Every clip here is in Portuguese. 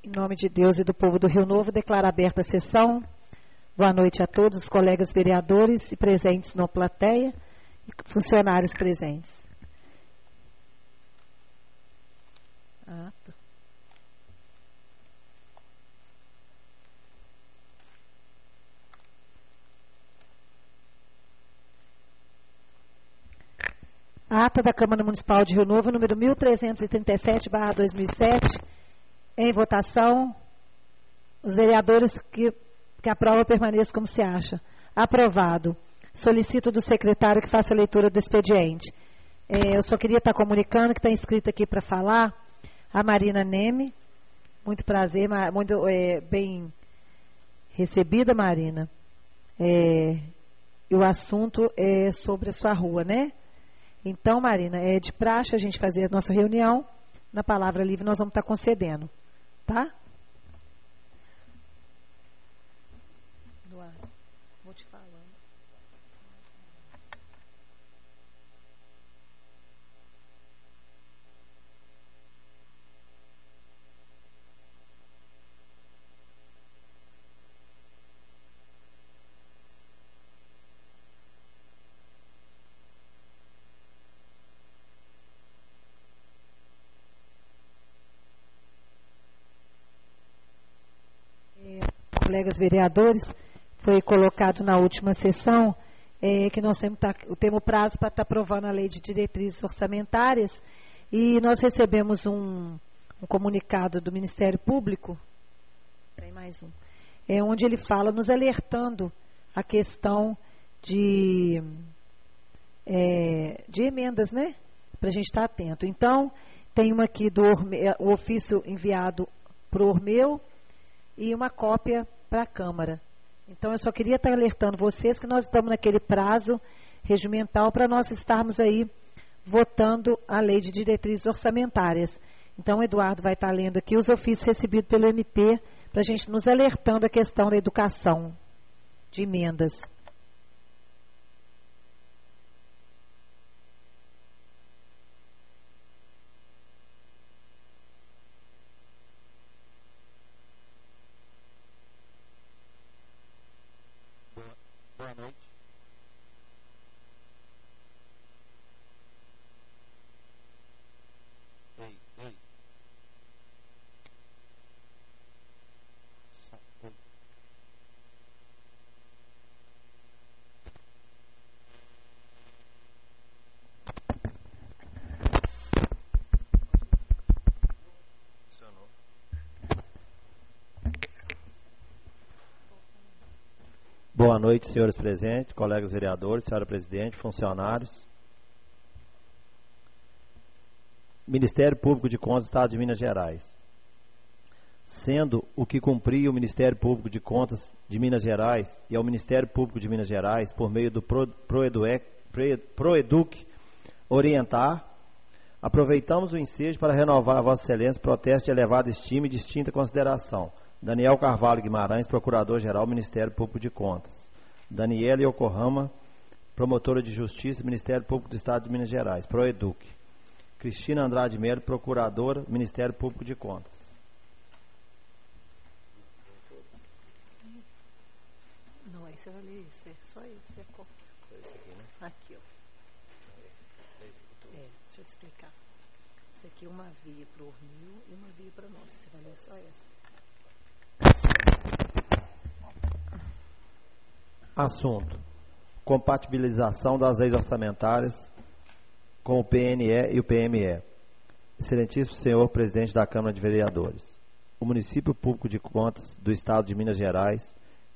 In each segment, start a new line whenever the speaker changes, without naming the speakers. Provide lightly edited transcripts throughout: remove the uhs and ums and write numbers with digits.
Em nome de Deus e do povo do Rio Novo, declaro aberta a sessão. Boa noite a todos os colegas vereadores e presentes na plateia e funcionários presentes. A ata da Câmara Municipal de Rio Novo, número 1337/2007, em votação. Os vereadores que aprovam permaneçam como se acha. Aprovado. Solicito do secretário que faça a leitura do expediente. Eu só queria estar comunicando que está inscrita aqui para falar a Marina Neme. Muito prazer, muito bem recebida, Marina. E o assunto é sobre a sua rua, né? Então, Marina, é de praxe a gente fazer a nossa reunião. Na palavra livre nós vamos estar concedendo. Tá? Eduardo, vou te falando. Colegas vereadores, foi colocado na última sessão que nós temos prazo para estar aprovando a lei de diretrizes orçamentárias e nós recebemos um comunicado do Ministério Público, tem mais onde ele fala, nos alertando a questão de emendas, né? Para a gente estar atento. Então, tem uma aqui o ofício enviado para o Ormeu e uma cópia para a Câmara. Então, eu só queria estar alertando vocês que nós estamos naquele prazo regimental para nós estarmos aí votando a lei de diretrizes orçamentárias. Então, o Eduardo vai estar lendo aqui os ofícios recebidos pelo MP para a gente nos alertando a questão da educação, de emendas.
Boa noite. Ei. Oi. Funcionou. Boa noite, senhores presentes, colegas vereadores, senhora presidente, funcionários. Ministério Público de Contas do Estado de Minas Gerais. Sendo o que cumpria o Ministério Público de Contas de Minas Gerais e ao Ministério Público de Minas Gerais, por meio do Proeduc, orientar, aproveitamos o ensejo para renovar a Vossa Excelência protesto de elevada estima e distinta consideração. Daniel Carvalho Guimarães, Procurador-Geral, Ministério Público de Contas. Daniela Yokohama, Promotora de Justiça, Ministério Público do Estado de Minas Gerais, Proeduc. Cristina Andrade Melo, Procuradora, Ministério Público de Contas.
Não, aí você vai ler isso, só isso, é só isso aqui, né? Aqui, ó. Deixa eu te explicar. Isso aqui é uma via para o Ormil e uma via para nós. Você vai ler só essa.
Assunto: compatibilização das leis orçamentárias com o PNE e o PME. Excelentíssimo senhor presidente da Câmara de Vereadores, o Município Público de Contas do Estado de Minas Gerais,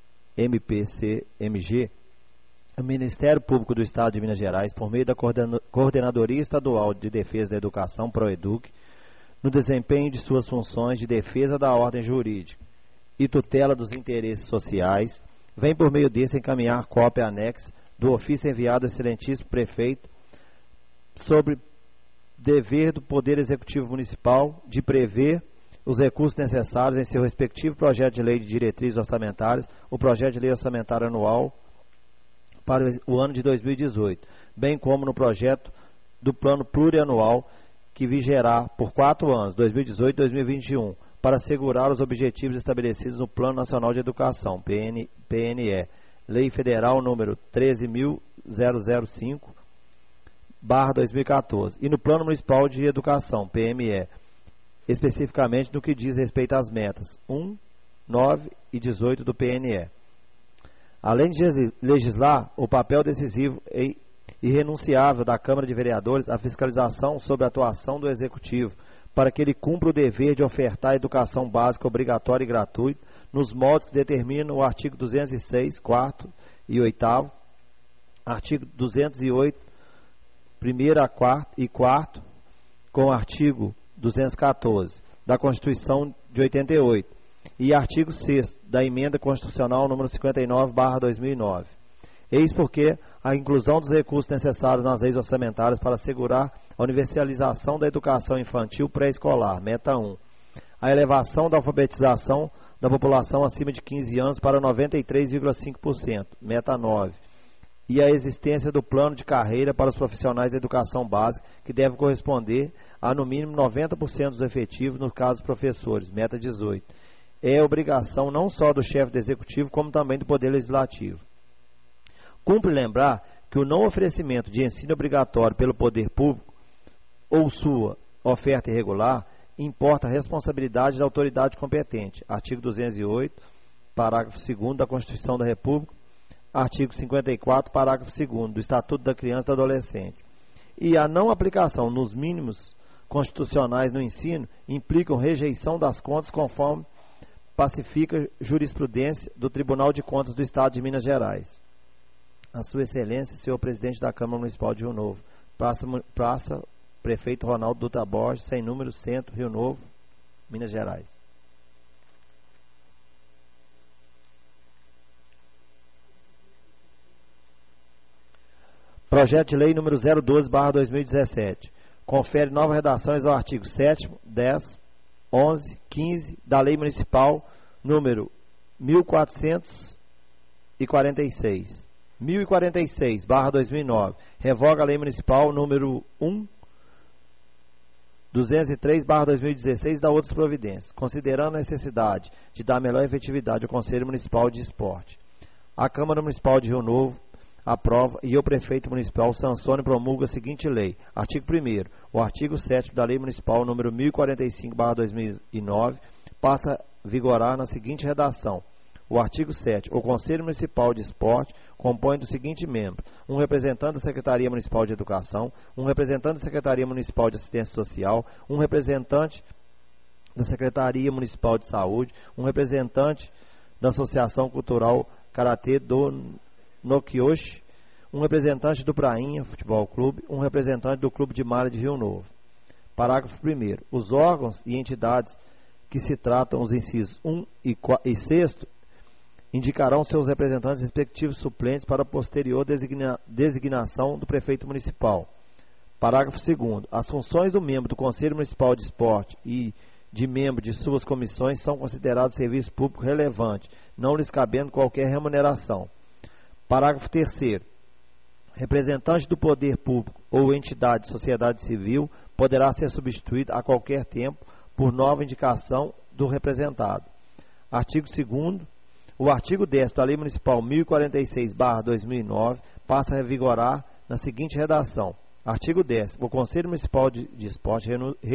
MPCMG, o Ministério Público do Estado de Minas Gerais, por meio da Coordenadoria Estadual de Defesa da Educação, Proeduc, no desempenho de suas funções de defesa da ordem jurídica e tutela dos interesses sociais, vem por meio desse encaminhar cópia anexa do ofício enviado ao excelentíssimo prefeito sobre dever do Poder Executivo Municipal de prever os recursos necessários em seu respectivo projeto de lei de diretrizes orçamentárias, o projeto de lei orçamentária anual para o ano de 2018, bem como no projeto do plano plurianual que vigerá por 4 anos, 2018 e 2021, para assegurar os objetivos estabelecidos no Plano Nacional de Educação, PNE, Lei Federal número 13.005/2014, e no Plano Municipal de Educação, PME, especificamente no que diz respeito às metas 1, 9 e 18 do PNE. Além de legislar, o papel decisivo e irrenunciável da Câmara de Vereadores a fiscalização sobre a atuação do Executivo, para que ele cumpra o dever de ofertar educação básica obrigatória e gratuita, nos moldes que determinam o artigo 206, 4º e 8º, artigo 208, 1º a 4º e 4º, com o artigo 214 da Constituição de 88 e artigo 6º da Emenda Constitucional número 59/2009. Eis porque a inclusão dos recursos necessários nas leis orçamentárias para assegurar a universalização da educação infantil pré-escolar, meta 1, a elevação da alfabetização da população acima de 15 anos para 93,5%, meta 9, e a existência do plano de carreira para os profissionais da educação básica, que deve corresponder a no mínimo 90% dos efetivos, no caso dos professores, meta 18. É obrigação não só do chefe do Executivo, como também do Poder Legislativo. Cumpre lembrar que o não oferecimento de ensino obrigatório pelo poder público ou sua oferta irregular importa a responsabilidade da autoridade competente. Artigo 208, parágrafo 2º da Constituição da República, artigo 54, parágrafo 2º do Estatuto da Criança e do Adolescente. E a não aplicação nos mínimos constitucionais no ensino implicam rejeição das contas conforme pacifica jurisprudência do Tribunal de Contas do Estado de Minas Gerais. A Sua Excelência, senhor Presidente da Câmara Municipal de Rio Novo, Praça Prefeito Ronaldo Dutra Borges, sem número, Centro, Rio Novo, Minas Gerais. Projeto de Lei número 012/2017. Confere novas redações ao artigo 7º, 10, 11, 15 da Lei Municipal número 1446. 1046/2009. Revoga a Lei Municipal número 203/2016 da outras providências, considerando a necessidade de dar melhor efetividade ao Conselho Municipal de Esporte. A Câmara Municipal de Rio Novo aprova e o Prefeito Municipal sanciona e promulga a seguinte lei. Artigo 1º. O artigo 7º da Lei Municipal número 1045/2009 passa a vigorar na seguinte redação. O artigo 7º. O Conselho Municipal de Esporte compõe do seguinte membro: um representante da Secretaria Municipal de Educação, um representante da Secretaria Municipal de Assistência Social, um representante da Secretaria Municipal de Saúde, um representante da Associação Cultural Karatê do Nokioshi, um representante do Prainha Futebol Clube, um representante do Clube de Malha de Rio Novo. Parágrafo 1º. Os órgãos e entidades que se tratam os incisos 1 e 6º indicarão seus representantes respectivos suplentes para a posterior designação do prefeito municipal. Parágrafo 2º. As funções do membro do Conselho Municipal de Esporte e de membro de suas comissões são considerados serviço público relevante, não lhes cabendo qualquer remuneração. Parágrafo 3º. Representante do poder público ou entidade de sociedade civil poderá ser substituído a qualquer tempo por nova indicação do representado. Artigo 2º. O artigo 10 da Lei Municipal 1046/2009 passa a vigorar na seguinte redação. Artigo 10. O Conselho Municipal de Esporte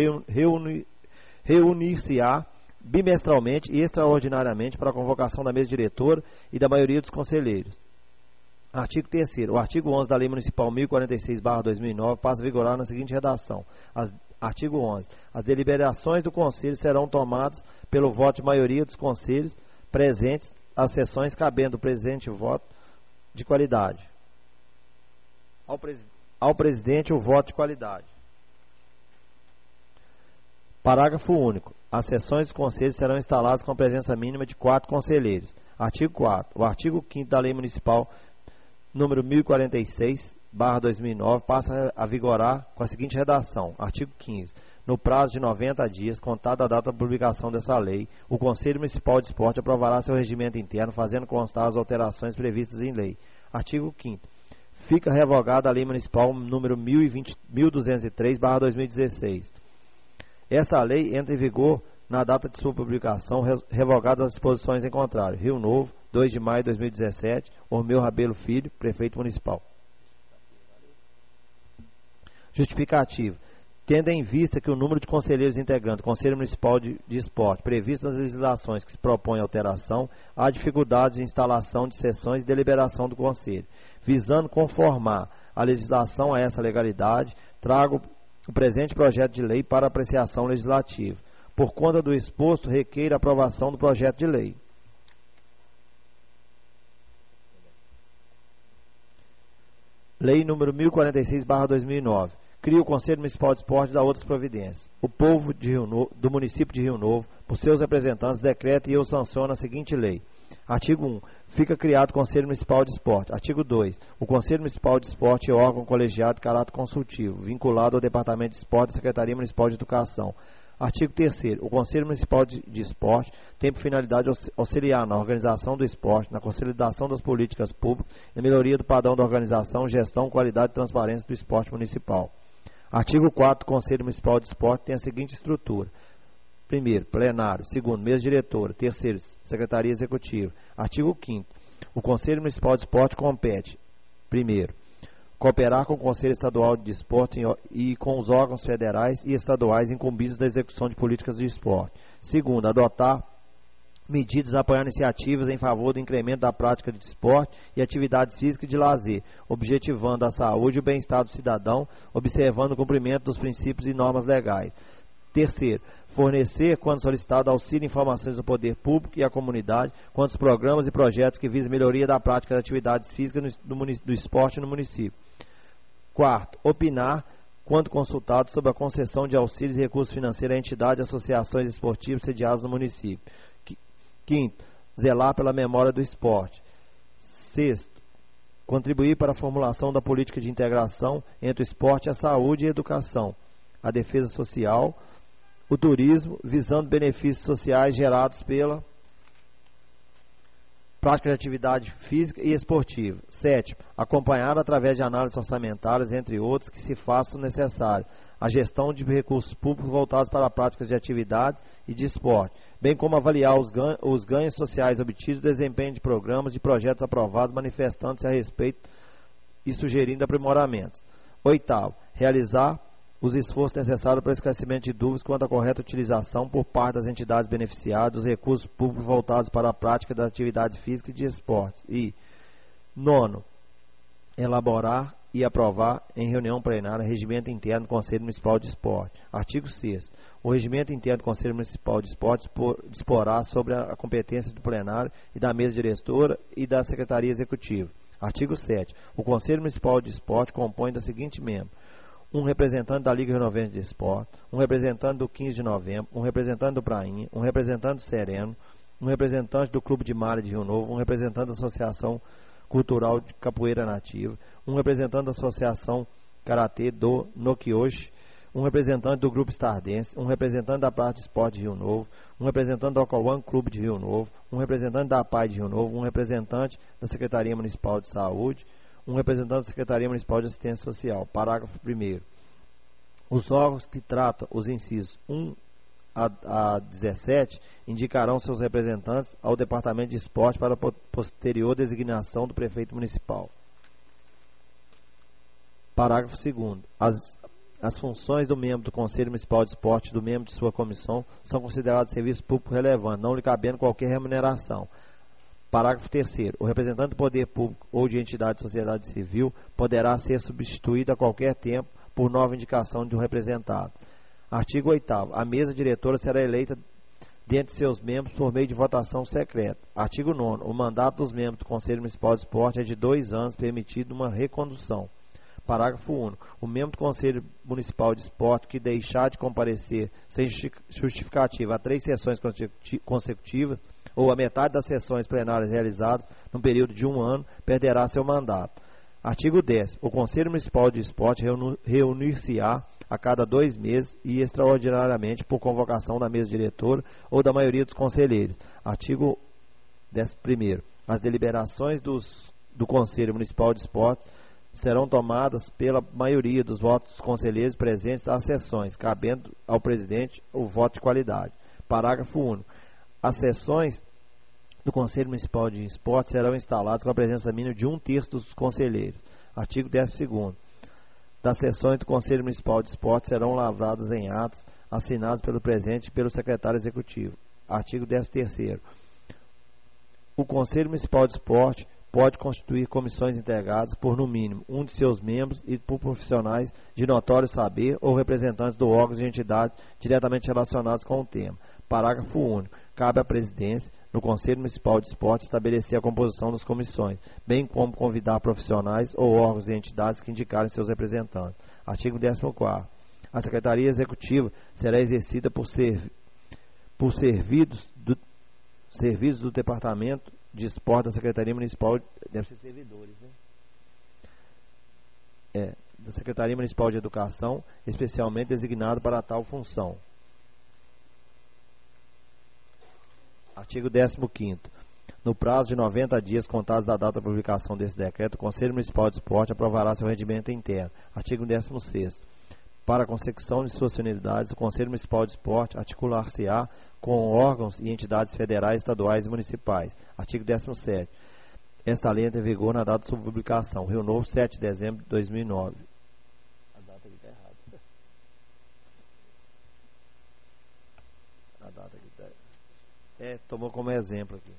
reunir-se-á bimestralmente e extraordinariamente para a convocação da mesa diretora e da maioria dos conselheiros. Artigo 3º. O artigo 11 da Lei Municipal 1046/2009 passa a vigorar na seguinte redação. Artigo 11. As deliberações do Conselho serão tomadas pelo voto de maioria dos conselhos presentes às sessões, cabendo o presente voto de qualidade. Ao presidente, o voto de qualidade. Parágrafo único. As sessões dos conselhos serão instaladas com a presença mínima de 4 conselheiros. Artigo 4º. O artigo 5º da Lei Municipal número 1046/2009 passa a vigorar com a seguinte redação. Artigo 15. No prazo de 90 dias, contada a data da publicação dessa lei, o Conselho Municipal de Esporte aprovará seu regimento interno, fazendo constar as alterações previstas em lei. Artigo 5º. Fica revogada a Lei Municipal número 1203/2016. Essa lei entra em vigor na data de sua publicação, revogadas as disposições em contrário. Rio Novo, 2 de maio de 2017, Ormeu Rabelo Filho, Prefeito Municipal. Justificativa. Tendo em vista que o número de conselheiros integrantes do Conselho Municipal de Esporte, previsto nas legislações que se propõem alteração, há dificuldades de instalação de sessões e deliberação do Conselho. Visando conformar a legislação a essa legalidade, trago o presente projeto de lei para apreciação legislativa. Por conta do exposto, requeiro a aprovação do projeto de lei. Lei número 1046/2009. Cria o Conselho Municipal de Esporte e dá outras providências. O povo do município de Rio Novo, por seus representantes, decreta e eu sanciono a seguinte lei. Artigo 1. Fica criado o Conselho Municipal de Esporte. Artigo 2. O Conselho Municipal de Esporte é órgão colegiado de caráter consultivo, vinculado ao Departamento de Esporte da Secretaria Municipal de Educação. Artigo 3º. O Conselho Municipal de Esporte tem por finalidade auxiliar na organização do esporte, na consolidação das políticas públicas e na melhoria do padrão da organização, gestão, qualidade e transparência do esporte municipal. Artigo 4º. O Conselho Municipal de Esporte tem a seguinte estrutura. Primeiro, plenário. Segundo, mesa diretora. Terceiro, secretaria executiva. Artigo 5º. O Conselho Municipal de Esporte compete. Primeiro, cooperar com o Conselho Estadual de Esporte e com os órgãos federais e estaduais incumbidos da execução de políticas de esporte. Segundo, adotar medidas apoiando iniciativas em favor do incremento da prática de esporte e atividades físicas e de lazer, objetivando a saúde e o bem-estar do cidadão, observando o cumprimento dos princípios e normas legais. Terceiro, fornecer, quando solicitado, auxílio e informações ao poder público e à comunidade quanto aos programas e projetos que visam melhoria da prática de atividades físicas do esporte no município. Quarto, opinar, quando consultado, sobre a concessão de auxílios e recursos financeiros a entidades e associações esportivas sediadas no município. Quinto, zelar pela memória do esporte. Sexto, contribuir para a formulação da política de integração entre o esporte, a saúde e a educação, a defesa social, o turismo, visando benefícios sociais gerados pela prática de atividade física e esportiva. Sétimo, acompanhar através de análises orçamentárias, entre outros, que se façam necessários, a gestão de recursos públicos voltados para a prática de atividades e de esporte, bem como avaliar os ganhos sociais obtidos, desempenho de programas e projetos aprovados, manifestando-se a respeito e sugerindo aprimoramentos. Oitavo, realizar os esforços necessários para o esclarecimento de dúvidas quanto à correta utilização por parte das entidades beneficiadas dos recursos públicos voltados para a prática das atividades físicas e de esportes. E, nono, elaborar e aprovar em reunião plenária regimento interno do Conselho Municipal de Esporte. Artigo 6º. O regimento interno do Conselho Municipal de Esporte disporá sobre a competência do plenário e da mesa diretora e da secretaria executiva. Artigo 7º. O Conselho Municipal de Esporte compõe da seguinte membro: um representante da Liga Rio Novense de Esporte, um representante do 15 de novembro, um representante do Prainha, um representante do Sereno, um representante do Clube de Malha de Rio Novo, um representante da Associação Cultural de Capoeira Nativa, um representante da Associação Karatê do Nokioshi, um representante do Grupo Stardense, um representante da Praça de Esporte de Rio Novo, um representante do Alcoan Clube de Rio Novo, um representante da APAI de Rio Novo, um representante da Secretaria Municipal de Saúde, um representante da Secretaria Municipal de Assistência Social. Parágrafo 1º. Os órgãos que tratam os incisos 1 a 17 indicarão seus representantes ao Departamento de Esporte para a posterior designação do prefeito municipal. Parágrafo 2º. As funções do membro do Conselho Municipal de Esporte e do membro de sua comissão são consideradas serviço público relevante, não lhe cabendo qualquer remuneração. Parágrafo 3º. O representante do poder público ou de entidade de sociedade civil poderá ser substituído a qualquer tempo por nova indicação de um representado. Artigo 8º. A mesa diretora será eleita dentre seus membros por meio de votação secreta. Artigo 9º. O mandato dos membros do Conselho Municipal de Esporte é de 2 anos, permitido uma recondução. Parágrafo único. O membro do Conselho Municipal de Esporte que deixar de comparecer sem justificativa a 3 sessões consecutivas ou a metade das sessões plenárias realizadas no período de 1 ano, perderá seu mandato. Artigo 10º. O Conselho Municipal de Esporte reunir-se-á a cada 2 meses e extraordinariamente por convocação da mesa diretora ou da maioria dos conselheiros. Artigo 11º. As deliberações do Conselho Municipal de Esporte serão tomadas pela maioria dos votos dos conselheiros presentes às sessões, cabendo ao presidente o voto de qualidade. Parágrafo único. As sessões do Conselho Municipal de Esportes serão instaladas com a presença mínima de 1/3 dos conselheiros. Artigo 12º. Das sessões do Conselho Municipal de Esportes serão lavradas em atos assinados pelo presidente e pelo secretário executivo. Artigo 13º. O Conselho Municipal de Esporte pode constituir comissões integradas por, no mínimo, um de seus membros e por profissionais de notório saber ou representantes do órgão de entidade diretamente relacionados com o tema. Parágrafo único. Cabe à presidência, no Conselho Municipal de Esporte, estabelecer a composição das comissões, bem como convidar profissionais ou órgãos e entidades que indicarem seus representantes. Artigo 14º. A Secretaria Executiva será exercida por serviços do Departamento de Esporte da Secretaria Municipal, deve ser servidores, né? Da Secretaria Municipal de Educação, especialmente designado para tal função. Artigo 15º. No prazo de 90 dias contados da data da publicação desse decreto, o Conselho Municipal de Esporte aprovará seu rendimento interno. Artigo 16º. Para a consecução de suas finalidades, o Conselho Municipal de Esporte articular-se-á com órgãos e entidades federais, estaduais e municipais. Artigo 17º. Esta lei entra em vigor na data de sua publicação. Rio Novo, 7 de dezembro de 2009. A data aqui está errada. A data aqui está... tomou como exemplo aqui.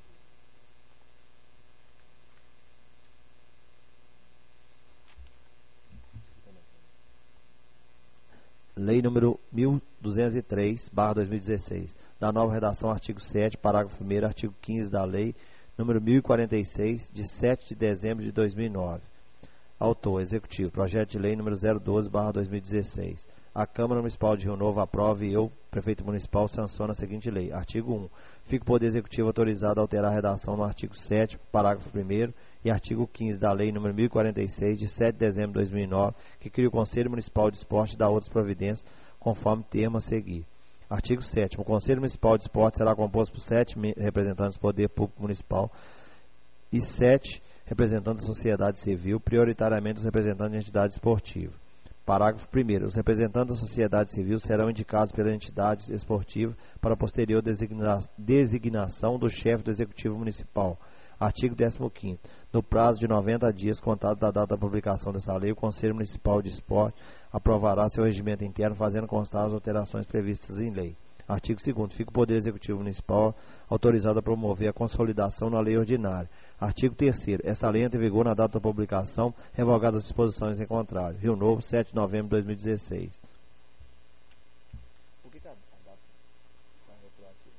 Lei número 1203/2016, da nova redação, artigo 7, parágrafo 1º, artigo 15 da Lei número 1046, de 7 de dezembro de 2009. Autor, Executivo, projeto de lei número 012/2016. A Câmara Municipal de Rio Novo aprova e eu, Prefeito Municipal, sanciono a seguinte lei. Artigo 1. Fica o Poder Executivo autorizado a alterar a redação no artigo 7, parágrafo 1º e artigo 15 da Lei nº 1046, de 7 de dezembro de 2009, que cria o Conselho Municipal de Esporte e dá outras providências, conforme termo a seguir. Artigo 7º. O Conselho Municipal de Esporte será composto por 7 representantes do Poder Público Municipal e 7 representantes da sociedade civil, prioritariamente os representantes de entidades esportivas. Parágrafo 1º. Os representantes da sociedade civil serão indicados pela entidade esportiva para posterior designação do chefe do Executivo Municipal. Artigo 15º. No prazo de 90 dias contados da data da publicação dessa lei, o Conselho Municipal de Esporte aprovará seu regimento interno, fazendo constar as alterações previstas em lei. Artigo 2º. Fica o Poder Executivo Municipal autorizado a promover a consolidação na lei ordinária. Artigo 3º. Esta lei entra em vigor na data da publicação, revogadas as disposições em contrário. Rio Novo, 7 de novembro de 2016. Por que a data está retroativa?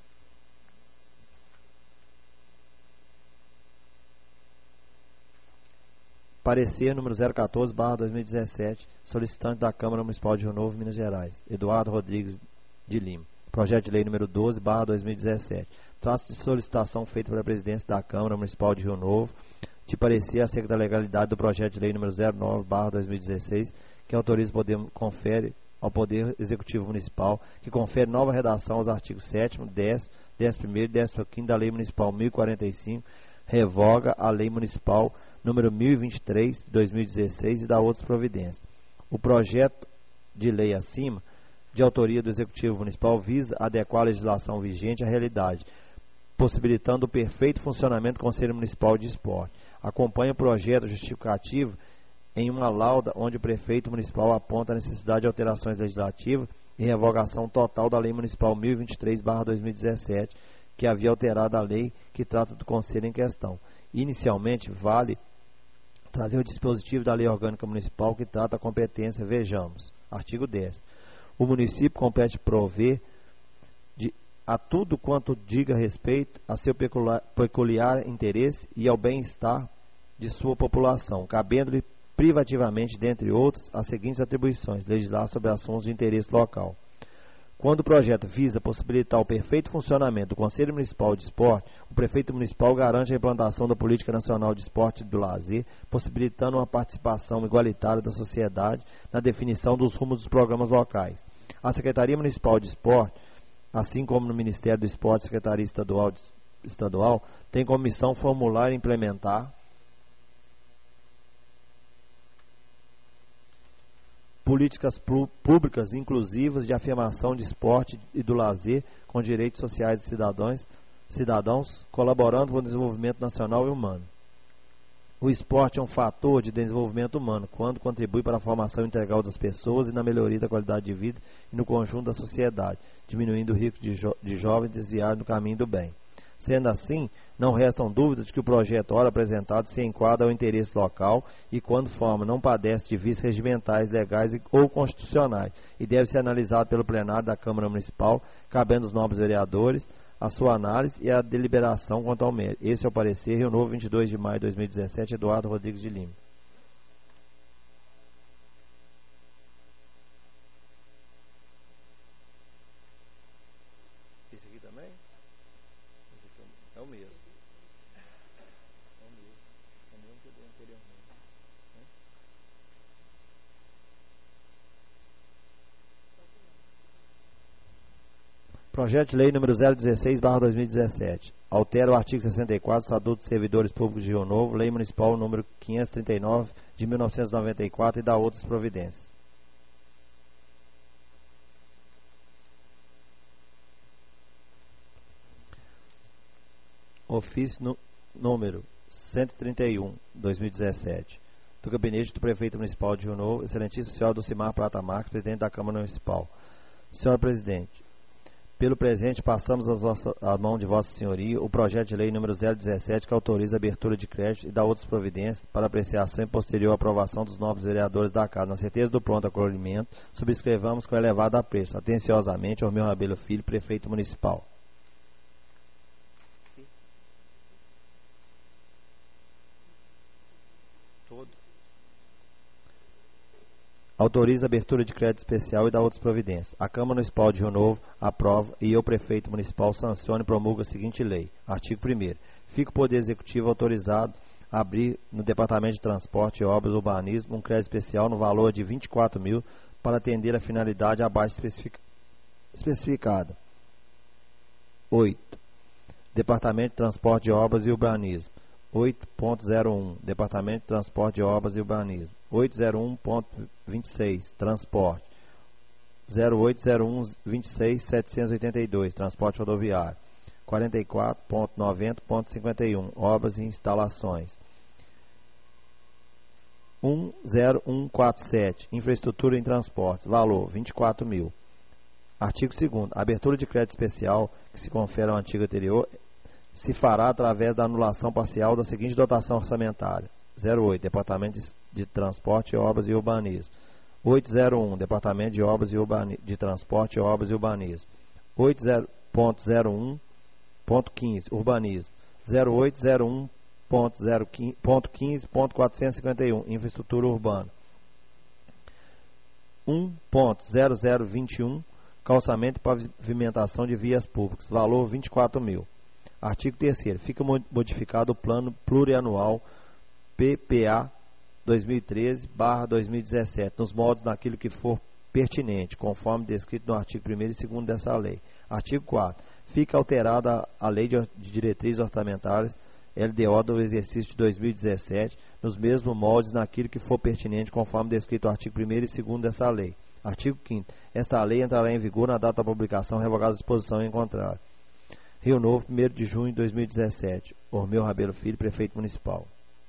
Parecer número 014/2017, solicitante da Câmara Municipal de Rio Novo, Minas Gerais, Eduardo Rodrigues de Lima. Projeto de lei número 12/2017. Trata-se de solicitação feita pela presidência da Câmara Municipal de Rio Novo de parecer acerca da legalidade do projeto de lei número 09/2016, que autoriza confere ao Poder Executivo Municipal, que confere nova redação aos artigos 7º, 10º, 11º e 15º da Lei Municipal 1045, revoga a Lei Municipal número 1023, 2016 e dá outras providências. O projeto de lei acima, de autoria do Executivo Municipal, visa adequar a legislação vigente à realidade, possibilitando o perfeito funcionamento do Conselho Municipal de Esporte. Acompanha o projeto justificativo em uma lauda onde o Prefeito Municipal aponta a necessidade de alterações legislativas e revogação total da Lei Municipal 1023/2017, que havia alterado a lei que trata do Conselho em questão. Inicialmente, vale trazer o dispositivo da Lei Orgânica Municipal que trata a competência. Vejamos. Artigo 10. O município compete prover a tudo quanto diga respeito a seu peculiar interesse e ao bem-estar de sua população, cabendo-lhe privativamente, dentre outros, as seguintes atribuições: legislar sobre assuntos de interesse local. Quando o projeto visa possibilitar o perfeito funcionamento do Conselho Municipal de Esporte, o Prefeito Municipal garante a implantação da Política Nacional de Esporte e do Lazer, possibilitando uma participação igualitária da sociedade na definição dos rumos dos programas locais. A Secretaria Municipal de Esporte, assim como no Ministério do Esporte e Secretaria Estadual, tem como missão formular e implementar políticas públicas inclusivas de afirmação de esporte e do lazer com direitos sociais dos cidadãos, colaborando com o desenvolvimento nacional e humano. O esporte é um fator de desenvolvimento humano, quando contribui para a formação integral das pessoas e na melhoria da qualidade de vida e no conjunto da sociedade, diminuindo o risco de jovens desviados do caminho do bem. Sendo assim, não restam dúvidas de que o projeto ora apresentado se enquadra ao interesse local e, quando forma, não padece de vícios regimentais, legais ou constitucionais e deve ser analisado pelo plenário da Câmara Municipal, cabendo aos nobres vereadores a sua análise e a deliberação quanto ao mérito. Esse é o parecer, Rio Novo, 22 de maio de 2017, Eduardo Rodrigues de Lima. Esse aqui também? Esse aqui é o mesmo. É o mesmo que eu dei anteriormente. Projeto de Lei número 016/2017. Altera o artigo 64 do Estatuto dos Servidores Públicos de Rio Novo, Lei Municipal número 539 de 1994 e dá outras providências. Ofício número 131/2017. Do Gabinete do Prefeito Municipal de Rio Novo, Excelentíssimo Senhor Dulcimar Prata Marques, Presidente da Câmara Municipal. Senhor Presidente, pelo presente, passamos à mão de Vossa Senhoria o projeto de lei número 017, que autoriza a abertura de crédito e dá outras providências para apreciação e posterior aprovação dos novos vereadores da Casa. Na certeza do pronto acolhimento, subscrevamos com elevado apreço. Atenciosamente, Ormeu Rabelo Filho, Prefeito Municipal. Autoriza a abertura de crédito especial e dá outras providências. A Câmara Municipal de Rio Novo aprova e eu, Prefeito Municipal, sancione e promulga a seguinte lei. Artigo 1º. Fica o Poder Executivo autorizado a abrir no Departamento de Transporte, Obras e Urbanismo um crédito especial no valor de 24 mil para atender a finalidade abaixo especificada. 8. Departamento de Transporte, Obras e Urbanismo. 8.01 Departamento de Transporte, Obras e Urbanismo. 801.26 Transporte. 0801.26.782 Transporte Rodoviário. 44.90.51 Obras e Instalações. 10147 Infraestrutura em Transportes. Valor 24 mil. Artigo 2º. A abertura de crédito especial que se confere ao antigo anterior se fará através da anulação parcial da seguinte dotação orçamentária. 08, Departamento de Transporte, Obras e Urbanismo. 801, Departamento de Obras de Transporte, Obras e Urbanismo. 80.01.15, Urbanismo. 0801.15.451, Infraestrutura Urbana. 1.0021, Calçamento e Pavimentação de Vias Públicas. Valor 24 mil. Artigo 3º. Fica modificado o Plano Plurianual PPA 2013/2017, nos moldes daquilo que for pertinente, conforme descrito no artigo 1º e 2º dessa lei. Artigo 4º. Fica alterada a Lei de Diretrizes Orçamentárias, LDO, do exercício de 2017, nos mesmos moldes naquilo que for pertinente, conforme descrito no artigo 1º e 2º dessa lei. Artigo 5º. Esta lei entrará em vigor na data da publicação, revogada a disposição em contrário. Rio Novo, 1º de junho de 2017. Ormeu Rabelo Filho, Prefeito Municipal.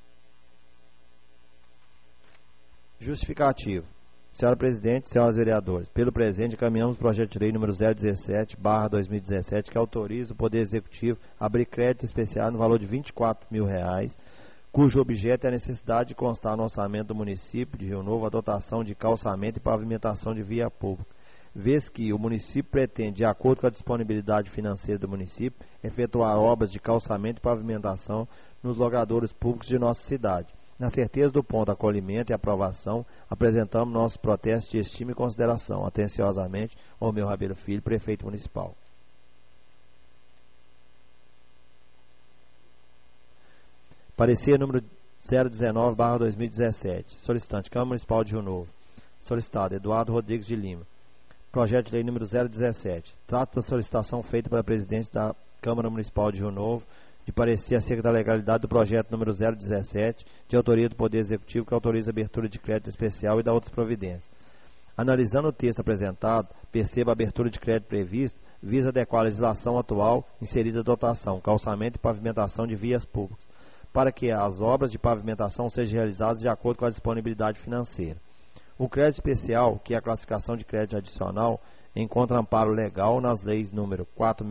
Justificativo. Senhora Presidente, senhoras vereadores, pelo presente encaminhamos o projeto de lei número 017/2017, que autoriza o Poder Executivo a abrir crédito especial no valor de R$ 24 mil, cujo objeto é a necessidade de constar no orçamento do município de Rio Novo a dotação de calçamento e pavimentação de via pública, vez que o município pretende, de acordo com a disponibilidade financeira do município, efetuar obras de calçamento e pavimentação nos logradouros públicos de nossa cidade. Na certeza do ponto acolhimento e aprovação, apresentamos nossos protestos de estima e consideração. Atenciosamente, Ormeu Rabelo Filho, Prefeito Municipal. Parecer número 019/2017. Solicitante, Câmara Municipal de Rio Novo. Solicitado, Eduardo Rodrigues de Lima. Projeto de lei número 017. Trata da solicitação feita pela presidente da Câmara Municipal de Rio Novo de parecer acerca da legalidade do projeto número 017, de autoria do Poder Executivo, que autoriza a abertura de crédito especial e da outras providências. Analisando o texto apresentado, perceba a abertura de crédito prevista visa adequar a legislação atual inserida dotação, calçamento e pavimentação de vias públicas, para que as obras de pavimentação sejam realizadas de acordo com a disponibilidade financeira. O crédito especial, que é a classificação de crédito adicional, encontra amparo legal nas leis número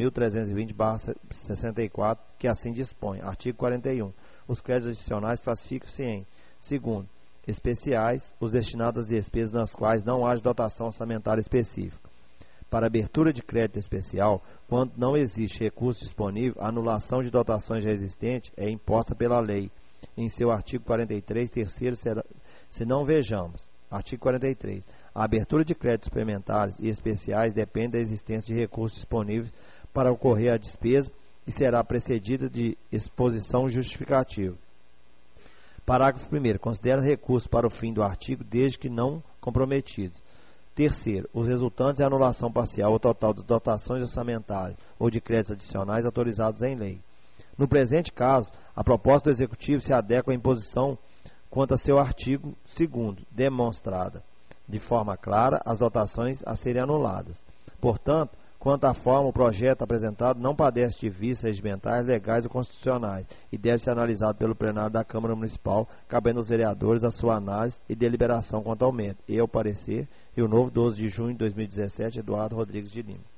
4.320/64, que assim dispõe. Artigo 41. Os créditos adicionais classificam-se em: segundo, especiais, os destinados às despesas nas quais não haja dotação orçamentária específica. Para abertura de crédito especial, quando não existe recurso disponível, a anulação de dotações já existentes é imposta pela lei. Em seu artigo 43, terceiro, se não vejamos. Artigo 43. A abertura de créditos suplementares e especiais depende da existência de recursos disponíveis para ocorrer a despesa e será precedida de exposição justificativa. Parágrafo 1º. Considera recursos para o fim do artigo desde que não comprometidos. Terceiro, os resultantes é a anulação parcial ou total das dotações orçamentárias ou de créditos adicionais autorizados em lei. No presente caso, a proposta do Executivo se adequa à imposição quanto a seu artigo 2º, demonstrada, de forma clara, as dotações a serem anuladas. Portanto, quanto à forma, o projeto apresentado não padece de vícios regimentais, legais ou constitucionais e deve ser analisado pelo plenário da Câmara Municipal, cabendo aos vereadores a sua análise e deliberação quanto ao mérito. E ao parecer, Rio Novo, 12 de junho de 2017, Eduardo Rodrigues de Lima.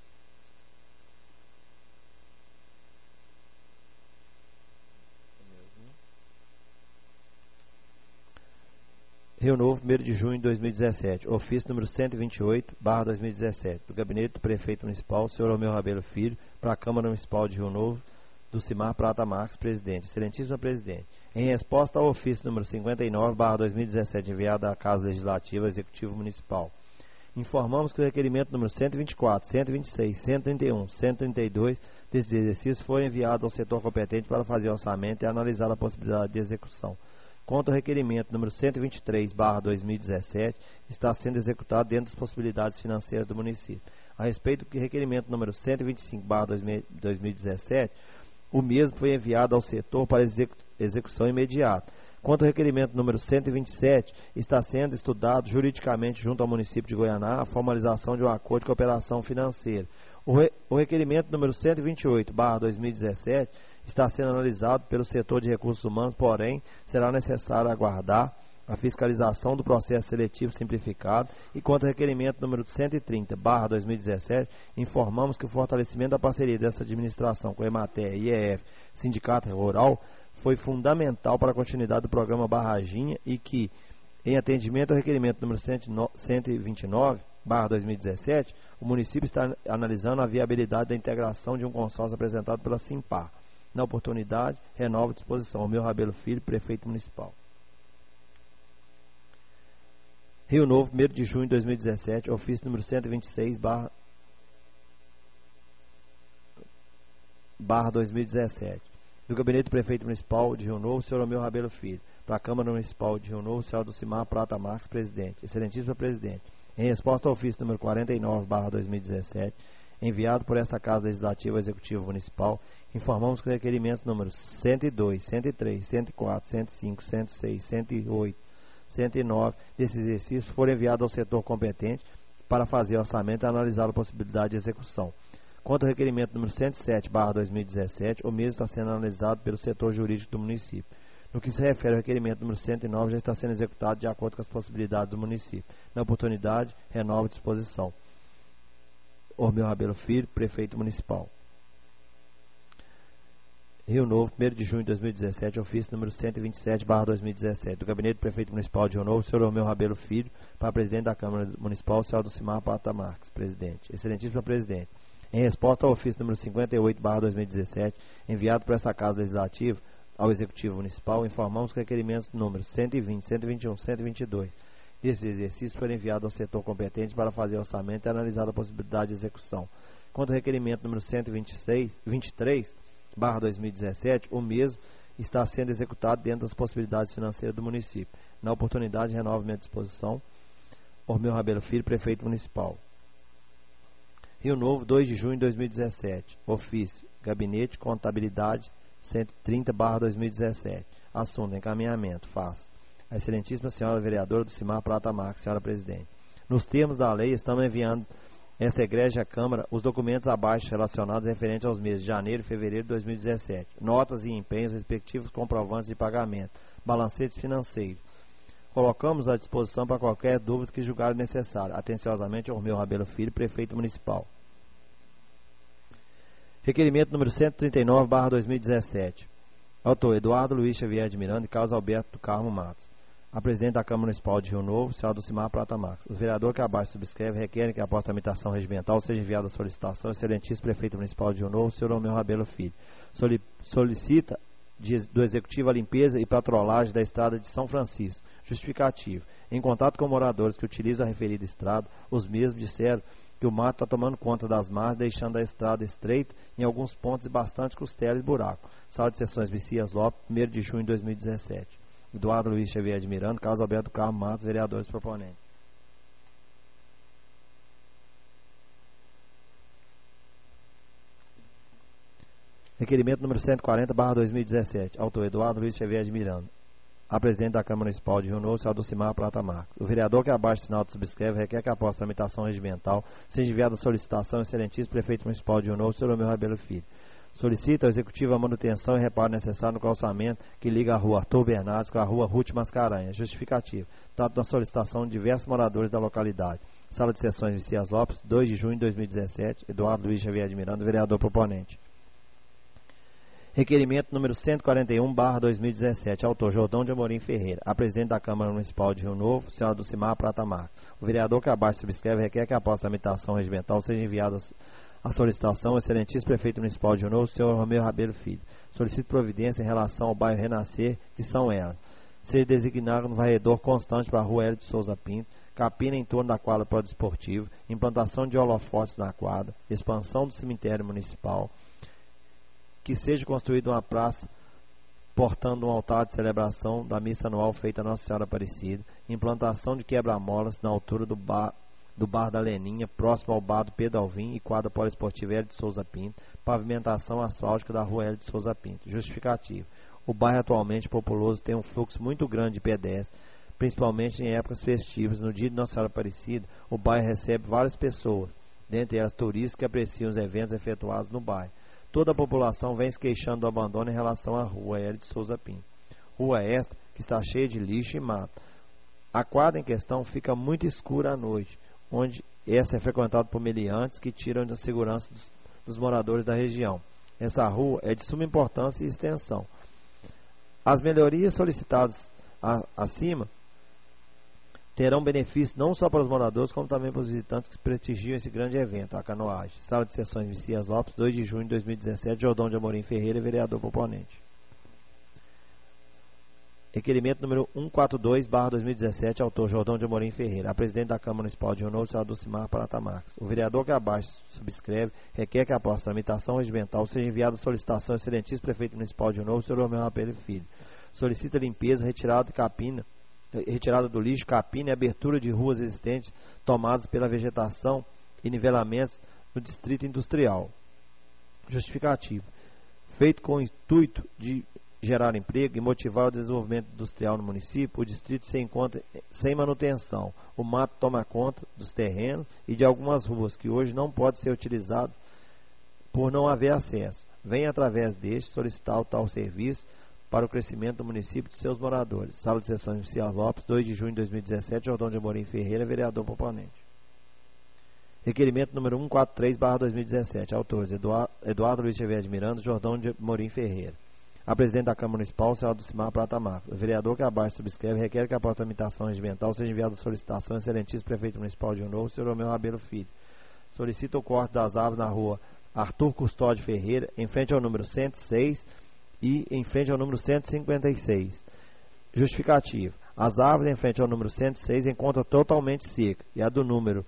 Rio Novo, 1º de junho de 2017, ofício número 128/2017, do Gabinete do Prefeito Municipal, senhor Romeu Rabelo Filho, para a Câmara Municipal de Rio Novo, do Cimar Prata Marques, presidente. Excelentíssimo presidente, em resposta ao ofício número 59/2017, enviado à Casa Legislativa Executivo Municipal, informamos que o requerimento número 124, 126, 131, 132 desses exercícios foi enviado ao setor competente para fazer orçamento e analisar a possibilidade de execução. Quanto ao requerimento número 123/2017, está sendo executado dentro das possibilidades financeiras do município. A respeito do requerimento número 125/2017, o mesmo foi enviado ao setor para execução imediata. Quanto ao requerimento número 127, está sendo estudado juridicamente junto ao município de Goianá a formalização de um acordo de cooperação financeira. O requerimento número 128/2017 está sendo analisado pelo setor de recursos humanos, porém, será necessário aguardar a fiscalização do processo seletivo simplificado. E quanto ao requerimento número 130/2017, informamos que o fortalecimento da parceria dessa administração com a Emater, IEF, Sindicato Rural, foi fundamental para a continuidade do programa Barraginha e que, em atendimento ao requerimento número 129/2017, o município está analisando a viabilidade da integração de um consórcio apresentado pela Simpar. Na oportunidade, renova a disposição. Romeu Rabelo Filho, prefeito municipal. Rio Novo, 1º de junho de 2017, ofício número 126/2017, do Gabinete do Prefeito Municipal de Rio Novo, senhor Romeu Rabelo Filho, para a Câmara Municipal de Rio Novo, senhor Dulcimar Prata Marques, presidente. Excelentíssimo presidente, em resposta ao ofício número 49/2017, enviado por esta Casa Legislativa Executiva Municipal, informamos que os requerimentos números 102, 103, 104, 105, 106, 108, 109 desses exercícios foram enviados ao setor competente para fazer orçamento e analisar a possibilidade de execução. Quanto ao requerimento número 107/2017, o mesmo está sendo analisado pelo setor jurídico do município. No que se refere ao requerimento número 109, já está sendo executado de acordo com as possibilidades do município. Na oportunidade, renova a disposição. Romeu Rabelo Filho, prefeito municipal. Rio Novo, 1º de junho de 2017, ofício número 127/2017, do Gabinete do Prefeito Municipal de Rio Novo, senhor Romeu Rabelo Filho, para presidente da Câmara Municipal, senhor Dulcimar Prata Marques, presidente. Excelentíssimo presidente, em resposta ao ofício número 58/2017, enviado por esta Casa Legislativa ao Executivo Municipal, informamos que requerimentos números 120, 121, 122 desses exercícios foram enviados ao setor competente para fazer orçamento e analisar a possibilidade de execução. Quanto ao requerimento número 123/2017, o mesmo está sendo executado dentro das possibilidades financeiras do município. Na oportunidade, renovo minha disposição. Romeu Rabelo Filho, prefeito municipal. Rio Novo, 2 de junho de 2017. Ofício, Gabinete, Contabilidade, 130/2017. Assunto, encaminhamento, faz. A excelentíssima senhora vereadora Dulcimar Prata Marques, senhora presidente. Nos termos da lei, estamos enviando esta egrégia Câmara os documentos abaixo relacionados referentes aos meses de janeiro e fevereiro de 2017, notas e empenhos respectivos, comprovantes de pagamento, balancetes financeiros. Colocamos à disposição para qualquer dúvida que julgar necessário. Atenciosamente, Romeu Rabelo Filho, Prefeito Municipal. Requerimento número 139/2017. Autor Eduardo Luiz Xavier de Miranda e Carlos Alberto do Carmo Matos. A presidente da Câmara Municipal de Rio Novo, senhora Dulcimar Prata Marques. O vereador que abaixo subscreve requer que após tramitação regimental seja enviada a solicitação ao excelentíssimo Prefeito Municipal de Rio Novo, senhor Romeu Rabelo Filho. Solicita do Executivo a limpeza e patrolagem da estrada de São Francisco. Justificativo. Em contato com moradores que utilizam a referida estrada, os mesmos disseram que o mato está tomando conta das margens, deixando a estrada estreita em alguns pontos e bastante costela e buraco. Sala de Sessões Messias Lopes, 1º de junho de 2017. Eduardo Luiz Xavier de Miranda, Carlos Alberto do Carmo Matos, vereadores proponentes. Requerimento número 140/2017. Autor Eduardo Luiz Xavier de Miranda. A presidente da Câmara Municipal de Rio Novo, senhora Dulcimar Prata Marques. O vereador que abaixo sinal de subscreve requer que após tramitação regimental seja enviada a solicitação ao excelentíssimo Prefeito Municipal de Rio Novo, senhor Romeu Rabelo Filho. Solicita ao Executivo a manutenção e reparo necessário no calçamento que liga a rua Arthur Bernardes com a rua Ruth Mascarenhas. Justificativo. Trata da solicitação de diversos moradores da localidade. Sala de Sessões Messias Lopes, 2 de junho de 2017. Eduardo Luiz Xavier de Miranda, vereador proponente. Requerimento número 141/2017. Autor Jordão de Amorim Ferreira. A presidente da Câmara Municipal de Rio Novo, senhora Dulcimar Prata Marques. O vereador que abaixo subscreve requer que após a tramitação regimental seja enviada a solicitação ao excelentíssimo Prefeito Municipal de Rio Novo, senhor Romeu Rabelo Filho. Solicito providência em relação ao bairro Renascer, que são elas. Seja designado um varredor constante para a rua Hélio de Souza Pinto, capina em torno da quadra poliesportiva, implantação de holofotes na quadra, expansão do cemitério municipal, que seja construída uma praça portando um altar de celebração da missa anual feita a Nossa Senhora Aparecida, implantação de quebra-molas na altura do bar da Leninha, próximo ao bar do Pedro Alvim e quadra poliesportiva Hélio de Souza Pinto, pavimentação asfáltica da rua Hélio de Souza Pinto. Justificativo. O bairro atualmente populoso tem um fluxo muito grande de pedestres, principalmente em épocas festivas. No dia de Nossa Senhora Aparecida, o bairro recebe várias pessoas, dentre elas turistas que apreciam os eventos efetuados no bairro. Toda a população vem se queixando do abandono em relação à rua Hélio de Souza Pinto. Rua esta que está cheia de lixo e mato. A quadra em questão fica muito escura à noite, onde essa é frequentada por meliantes que tiram a segurança dos moradores da região. Essa rua é de suma importância e extensão. As melhorias solicitadas acima terão benefício não só para os moradores, como também para os visitantes que prestigiam esse grande evento, a canoagem. Sala de Sessões Messias Lopes, 2 de junho de 2017, Jordão de Amorim Ferreira, vereador proponente. Requerimento número 142/2017, autor Jordão de Amorim Ferreira. A presidente da Câmara Municipal de Rio Novo, senhora Dulcimar Prata Marques. O vereador que abaixo subscreve requer que após tramitação regimental seja enviada a solicitação ao excelentíssimo Prefeito Municipal de Rio Novo, senhor Romeu Rabelo Filho. Solicita limpeza, retirada do lixo, capina e abertura de ruas existentes tomadas pela vegetação e nivelamentos no distrito industrial. Justificativo. Feito com o intuito de gerar emprego e motivar o desenvolvimento industrial no município, o distrito se encontra sem manutenção. O mato toma conta dos terrenos e de algumas ruas que hoje não pode ser utilizado por não haver acesso. Vem através deste solicitar o tal serviço para o crescimento do município e de seus moradores. Sala de Sessões Messias Lopes, 2 de junho de 2017, Jordão de Amorim Ferreira, vereador proponente. Requerimento número 143/2017, autores Eduardo Luiz Xavier de Miranda, Jordão de Amorim Ferreira. A presidente da Câmara Municipal, senhora Dulcimar Prata Marques. O vereador que abaixo subscreve requer que após a tramitação regimental seja enviada a solicitação ao excelentíssimo Prefeito Municipal de Rio Novo, senhor Romeu Rabelo Filho. Solicita o corte das árvores na rua Arthur Custódio Ferreira, em frente ao número 106 e em frente ao número 156. Justificativo. As árvores em frente ao número 106 encontram totalmente seca e a do número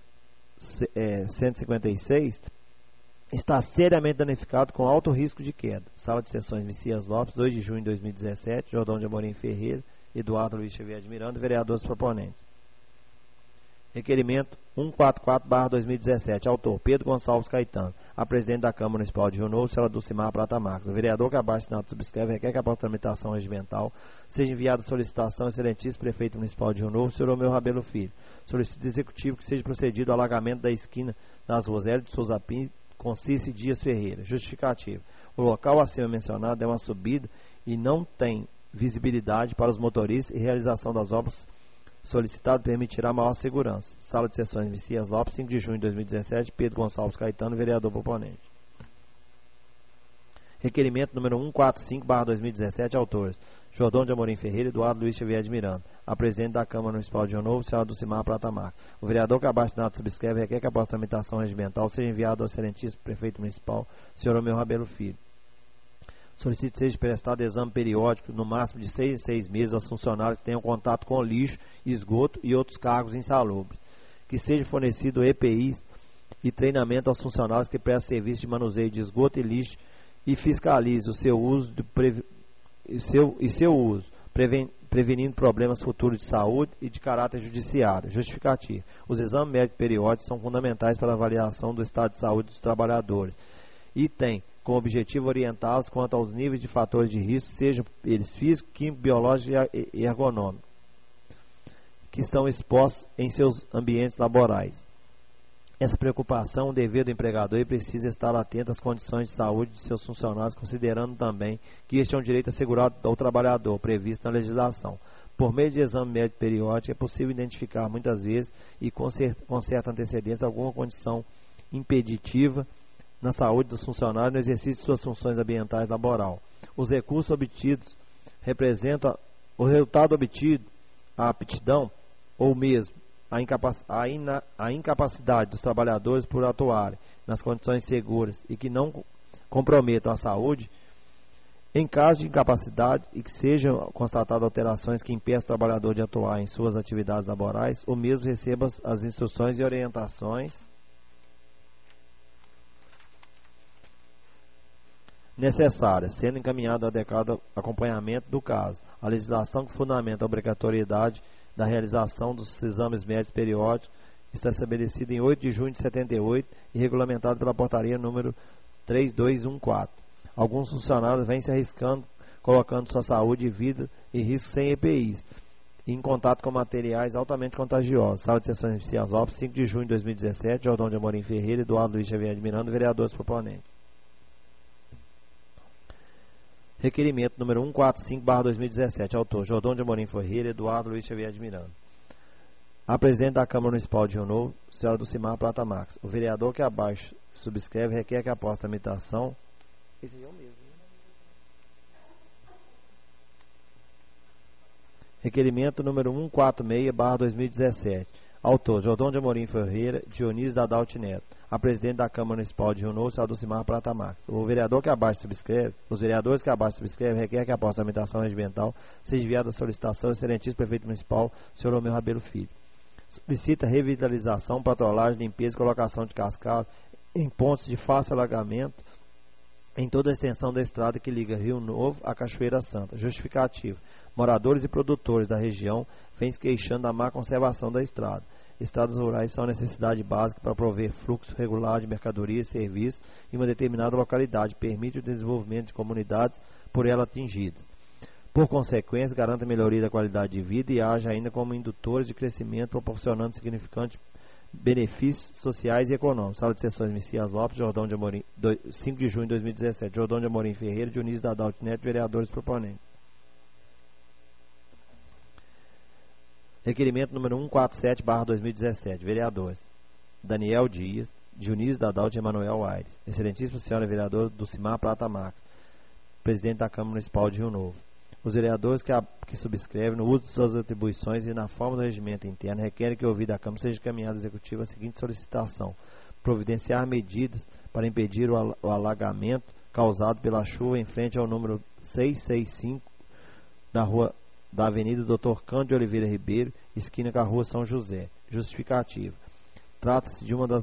156 está seriamente danificado com alto risco de queda. Sala de Sessões Messias Lopes, 2 de junho de 2017, Jordão de Amorim Ferreira, Eduardo Luiz Xavier de Miranda, vereadores proponentes. Requerimento 144/2017, autor Pedro Gonçalves Caetano. A presidente da Câmara Municipal de Rio Novo, senhora Dulcimar Prata Marques. O vereador que abaixo assinado subscreve requer que após a tramitação regimental seja enviada solicitação ao excelentíssimo Prefeito Municipal de Rio Novo, senhor Romeu Rabelo Filho. solicita o executivo que seja procedido ao alagamento da esquina das ruas Hélio de Souza Pinto com Cici Dias Ferreira. Justificativa. O local acima mencionado é uma subida e não tem visibilidade para os motoristas e realização das obras solicitado permitirá maior segurança. Sala de Sessões Messias Lopes, 5 de junho de 2017, Pedro Gonçalves Caetano, vereador proponente. Requerimento número 145/2017, autores: Jordão de Amorim Ferreira e Eduardo Luiz Xavier de Miranda. A presidente da Câmara Municipal de Rio Novo, senhora Dulcimar Prata Marques. O vereador que abaixo do ato subscreve requer que após tramitação regimental seja enviado ao excelentíssimo prefeito municipal, senhor Romeu Rabelo Filho. Solicito seja prestado exame periódico, no máximo de 6 em 6 meses, aos funcionários que tenham contato com lixo, esgoto e outros cargos insalubres. Que seja fornecido EPIs e treinamento aos funcionários que prestam serviço de manuseio de esgoto e lixo e fiscalize o seu uso prevenindo problemas futuros de saúde e de caráter judiciário. Justificativa. Os exames médicos periódicos são fundamentais para a avaliação do estado de saúde dos trabalhadores e têm como objetivo orientá-los quanto aos níveis de fatores de risco, sejam eles físicos, químicos, biológicos e ergonômicos, que estão expostos em seus ambientes laborais. Essa preocupação é um dever do empregador e precisa estar atento às condições de saúde de seus funcionários, considerando também que este é um direito assegurado ao trabalhador, previsto na legislação. Por meio de exame médico periódico, é possível identificar muitas vezes e com certa antecedência alguma condição impeditiva na saúde dos funcionários no exercício de suas funções ambientais laboral. Os recursos obtidos representam o resultado obtido, a aptidão ou mesmo a incapacidade dos trabalhadores por atuarem nas condições seguras e que não comprometam a saúde. Em caso de incapacidade e que sejam constatadas alterações que impeçam o trabalhador de atuar em suas atividades laborais, o mesmo receba as instruções e orientações necessárias, sendo encaminhado adequado acompanhamento do caso. A legislação que fundamenta a obrigatoriedade da realização dos exames médicos periódicos está estabelecida em 8 de junho de 78 e regulamentado pela portaria número 3214. Alguns funcionários vêm se arriscando, colocando sua saúde e vida em risco sem EPIs, e em contato com materiais altamente contagiosos. Sala de Sessões Messias Lopes, 5 de junho de 2017, Jordão de Amorim Ferreira, Eduardo Luiz Xavier de Miranda, vereadores proponentes. Requerimento número 145/2017, autor: Jordão de Amorim Ferreira, Eduardo Luiz Xavier de Miranda. A presidente da Câmara Municipal de Rio Novo, senhora Dulcimar Prata Marques. O vereador que abaixo subscreve requer que após tramitação... Esse é o mesmo, né? Requerimento número 146/2017. Autor: Jordão de Amorim Ferreira, Dionísio Dadalt Neto. A presidente da Câmara Municipal de Rio Novo, senhora Dulcimar Prata Marques. Os vereadores que abaixo subscrevem requer que após a tramitação regimental seja enviada a solicitação ao excelentíssimo prefeito municipal, senhor Romeu Rabelo Filho. Solicita revitalização, patrolagem, limpeza e colocação de cascalho em pontos de fácil alagamento em toda a extensão da estrada que liga Rio Novo à Cachoeira Santa. Justificativo. Moradores e produtores da região vêm se queixando da má conservação da estrada. Estradas rurais são a necessidade básica para prover fluxo regular de mercadorias e serviços em uma determinada localidade, permite o desenvolvimento de comunidades por ela atingidas. Por consequência, garante a melhoria da qualidade de vida e age ainda como indutores de crescimento, proporcionando significantes benefícios sociais e econômicos. Sala de Sessões Messias Lopes, Jordão de Amorim, 5 de junho de 2017, Jordão de Amorim Ferreira, Dionísio Dadalt Neto, vereadores proponentes. Requerimento número 147/2017, vereadores: Daniel Dias, Dionísio Dadalt e Emanuel Aires. Excelentíssima senhora vereadora Dulcimar Prata Marques, presidente da Câmara Municipal de Rio Novo. Os vereadores que subscrevem no uso de suas atribuições e na forma do regimento interno requerem que, ouvida a Câmara, seja encaminhada ao Executivo a seguinte solicitação: providenciar medidas para impedir o alagamento causado pela chuva em frente ao número 665 da Avenida Dr. Cândido de Oliveira Ribeiro, esquina com a Rua São José. Justificativo. Trata-se de uma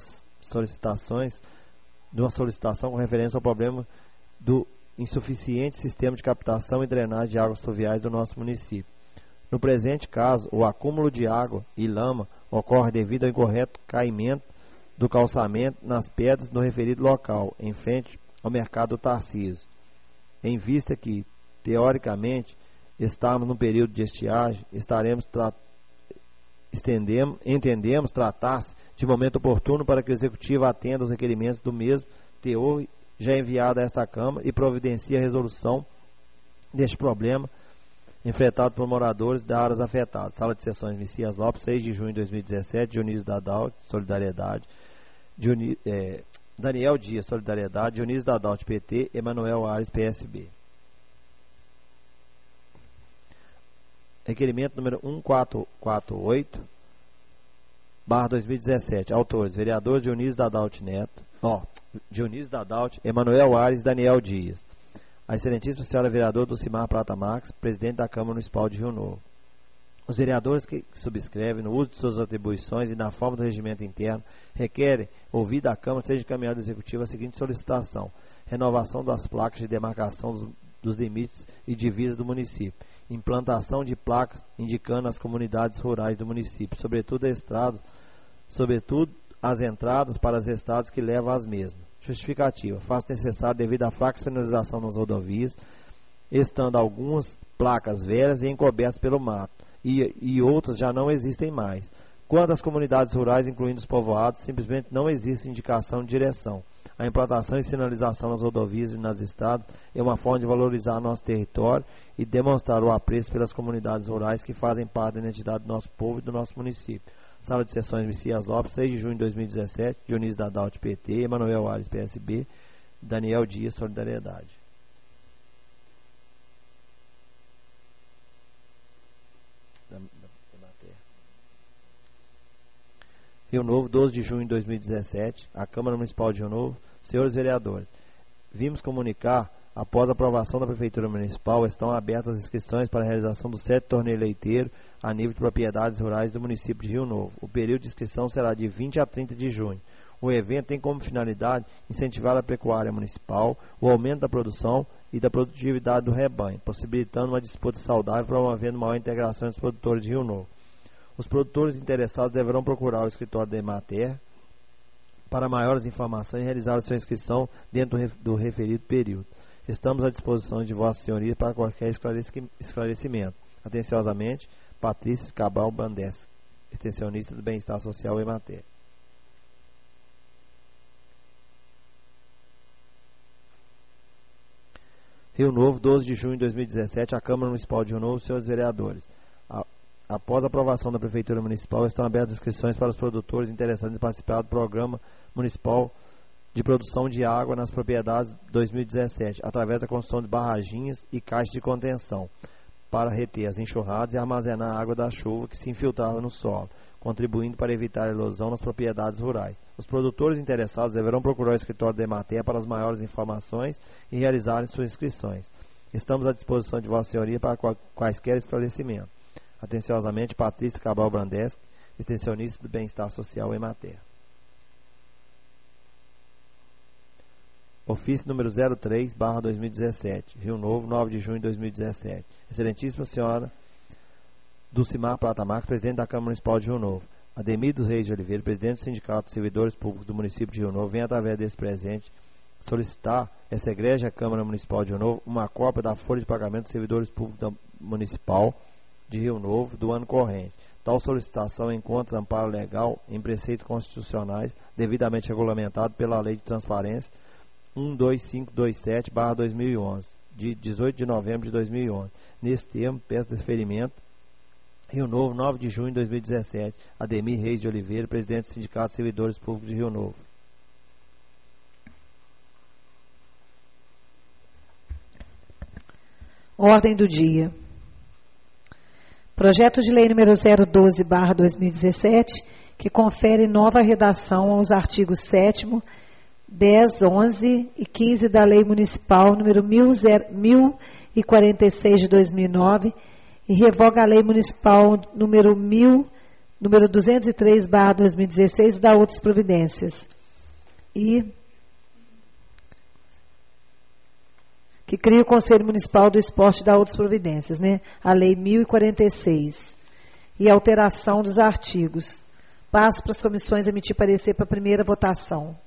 solicitação com referência ao problema do insuficiente sistema de captação e drenagem de águas fluviais do nosso município. No presente caso, o acúmulo de água e lama ocorre devido ao incorreto caimento do calçamento nas pedras no referido local, em frente ao mercado do Tarcísio. Em vista que, teoricamente, estamos no período de estiagem, Entendemos tratar-se de momento oportuno para que o Executivo atenda aos requerimentos do mesmo teor já enviado a esta Câmara e providencie a resolução deste problema enfrentado por moradores das áreas afetadas. Sala de Sessões Messias Lopes, 6 de junho de 2017, Dionísio Dadalt, Solidariedade, Daniel Dias, Solidariedade, Dionísio Dadalt, PT, Emanuel Ares, PSB. Requerimento número 1448, /2017. Autores: vereador Dionísio Dadalt Neto, Dionísio Dadalt, Emanuel Ares e Daniel Dias. A excelentíssima senhora vereadora Dulcimar Prata Marques, presidente da Câmara Municipal de Rio Novo. Os vereadores que subscrevem, no uso de suas atribuições e na forma do regimento interno, requerem, ouvida a Câmara, seja encaminhada ao Executivo a seguinte solicitação: renovação das placas de demarcação dos limites e divisas do município, implantação de placas indicando as comunidades rurais do município, sobretudo as entradas para as estradas que levam às mesmas. Justificativa: faz necessário devido à fraca sinalização nas rodovias, estando algumas placas velhas e encobertas pelo mato, e outras já não existem mais. Quanto às comunidades rurais, incluindo os povoados, simplesmente não existe indicação de direção. A implantação e sinalização nas rodovias e nas estradas é uma forma de valorizar nosso território e demonstrar o apreço pelas comunidades rurais que fazem parte da identidade do nosso povo e do nosso município. Sala de Sessões Messias Lopes, 6 de junho de 2017, Dionísio Dadalt, PT, Emanuel Ares, PSB, Daniel Dias, Solidariedade. Rio Novo, 12 de junho de 2017, a Câmara Municipal de Rio Novo. Senhores vereadores, vimos comunicar, após a aprovação da Prefeitura Municipal, estão abertas as inscrições para a realização do 7º torneio leiteiro a nível de propriedades rurais do município de Rio Novo. O período de inscrição será de 20 a 30 de junho. O evento tem como finalidade incentivar a pecuária municipal, o aumento da produção e da produtividade do rebanho, possibilitando uma disputa saudável e promovendo maior integração dos produtores de Rio Novo. Os produtores interessados deverão procurar o escritório da Emater para maiores informações e realizar a sua inscrição dentro do referido período. Estamos à disposição de Vossa Senhoria para qualquer esclarecimento. Atenciosamente, Patrícia Cabral Bandes, extensionista do Bem-Estar Social Emater. Rio Novo, 12 de junho de 2017, a Câmara Municipal de Rio Novo, senhores vereadores. Após a aprovação da Prefeitura Municipal, estão abertas inscrições para os produtores interessados em participar do Programa Municipal de Produção de Água nas Propriedades 2017, através da construção de barraginhas e caixas de contenção, para reter as enxurradas e armazenar a água da chuva que se infiltrava no solo, contribuindo para evitar a erosão nas propriedades rurais. Os produtores interessados deverão procurar o escritório da Emater para as maiores informações e realizarem suas inscrições. Estamos à disposição de Vossa Senhoria para quaisquer esclarecimentos. Atenciosamente, Patrícia Cabral Brandeschi, extensionista do Bem-Estar Social Emater. Ofício número 03/2017, Rio Novo, 9 de junho de 2017. Excelentíssima senhora Dulcimar Prata Marques, presidente da Câmara Municipal de Rio Novo. Ademir dos Reis de Oliveira, presidente do Sindicato de Servidores Públicos do município de Rio Novo, vem através desse presente solicitar essa egrégia Câmara Municipal de Rio Novo uma cópia da folha de pagamento dos servidores públicos municipal de Rio Novo do ano corrente. Tal solicitação encontra amparo legal em preceitos constitucionais devidamente regulamentado pela Lei de Transparência 12527/2011, de 18 de novembro de 2011. Nesse termo, peço deferimento. Rio Novo, 9 de junho de 2017. Ademir Reis de Oliveira, presidente do Sindicato de Servidores Públicos de Rio Novo.
Ordem do dia. Projeto de lei número 012/2017, que confere nova redação aos artigos 7º, 10, 11 e 15 da Lei Municipal número 1046 de 2009 e revoga a Lei Municipal número 203/2016 e dá outras providências. E que cria o Conselho Municipal do Esporte e dá outras providências, né? A Lei 1046. E alteração dos artigos. Passo para as comissões emitir parecer para a primeira votação.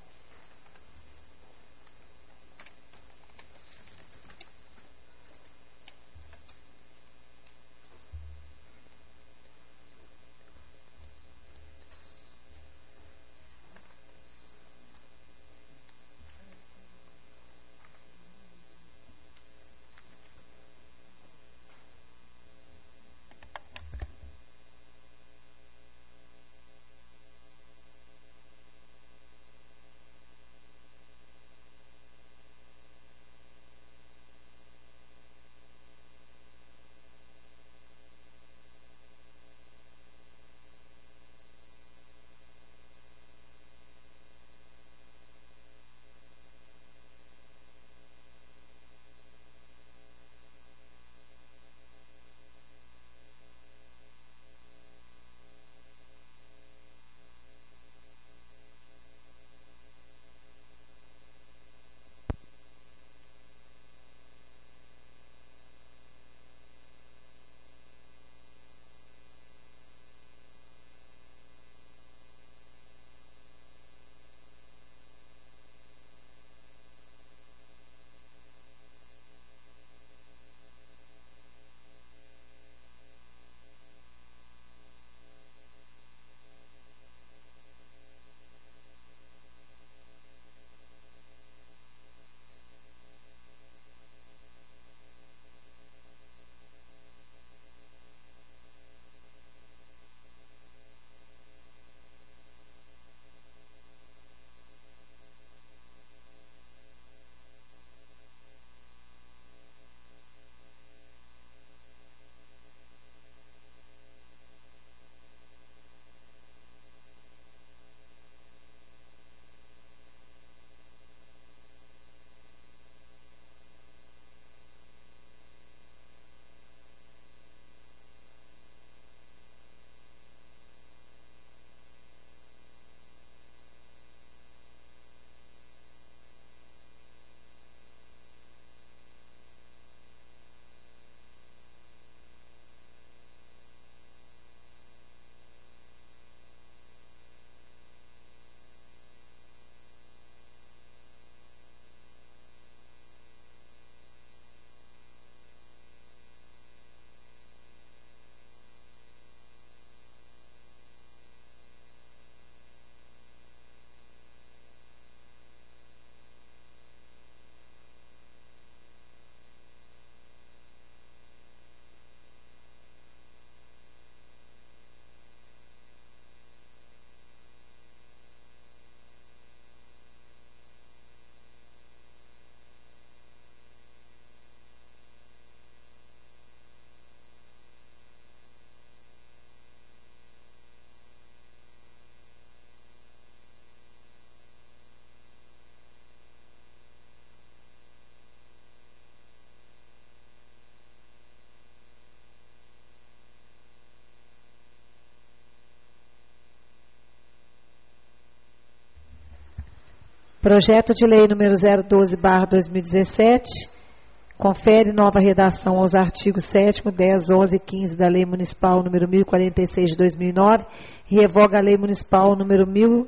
Projeto de lei número 012/2017, confere nova redação aos artigos 7º, 10, 11 e 15 da Lei Municipal número 1046 de 2009, revoga a Lei Municipal número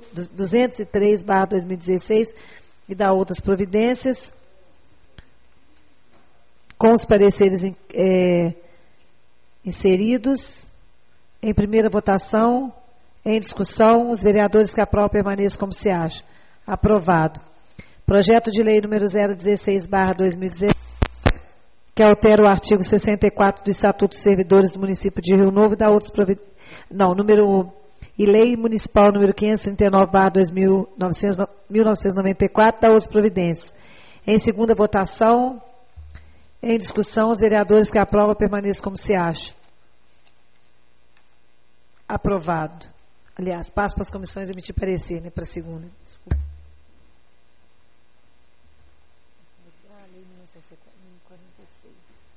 1203/2016 e dá outras providências. Com os pareceres inseridos, em primeira votação, em discussão, os vereadores que aprovam permaneçam como se acha. Aprovado. Projeto de lei número 016/2016, que altera o artigo 64 do Estatuto dos Servidores do Município de Rio Novo e dá outras providências. E lei municipal número 539/1994 dá outras providências. Em segunda votação, em discussão, os vereadores que aprovam permaneçam como se acha. Aprovado. Aliás, passo para as comissões emitir parecer, né, para a segunda. Desculpa. Lei 1046.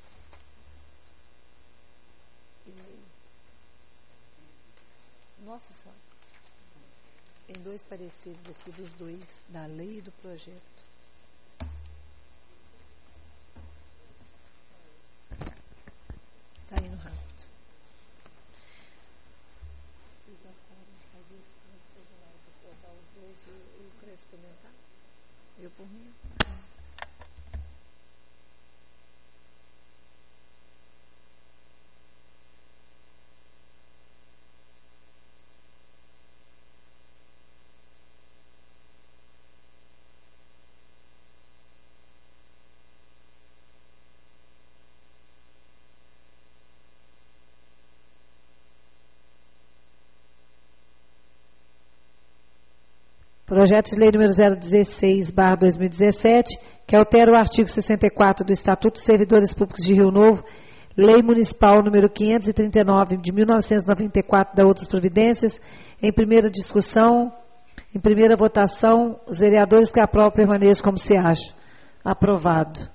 Nossa Senhora. Tem dois pareceres aqui dos dois, da lei e do projeto. Está indo rápido. Eu por mim. Projeto de lei número 016/2017, que altera o artigo 64 do Estatuto dos Servidores Públicos de Rio Novo, lei municipal número 539 de 1994, da outras providências. Em primeira discussão, em primeira votação, os vereadores que aprovam permaneçam como se acha. Aprovado.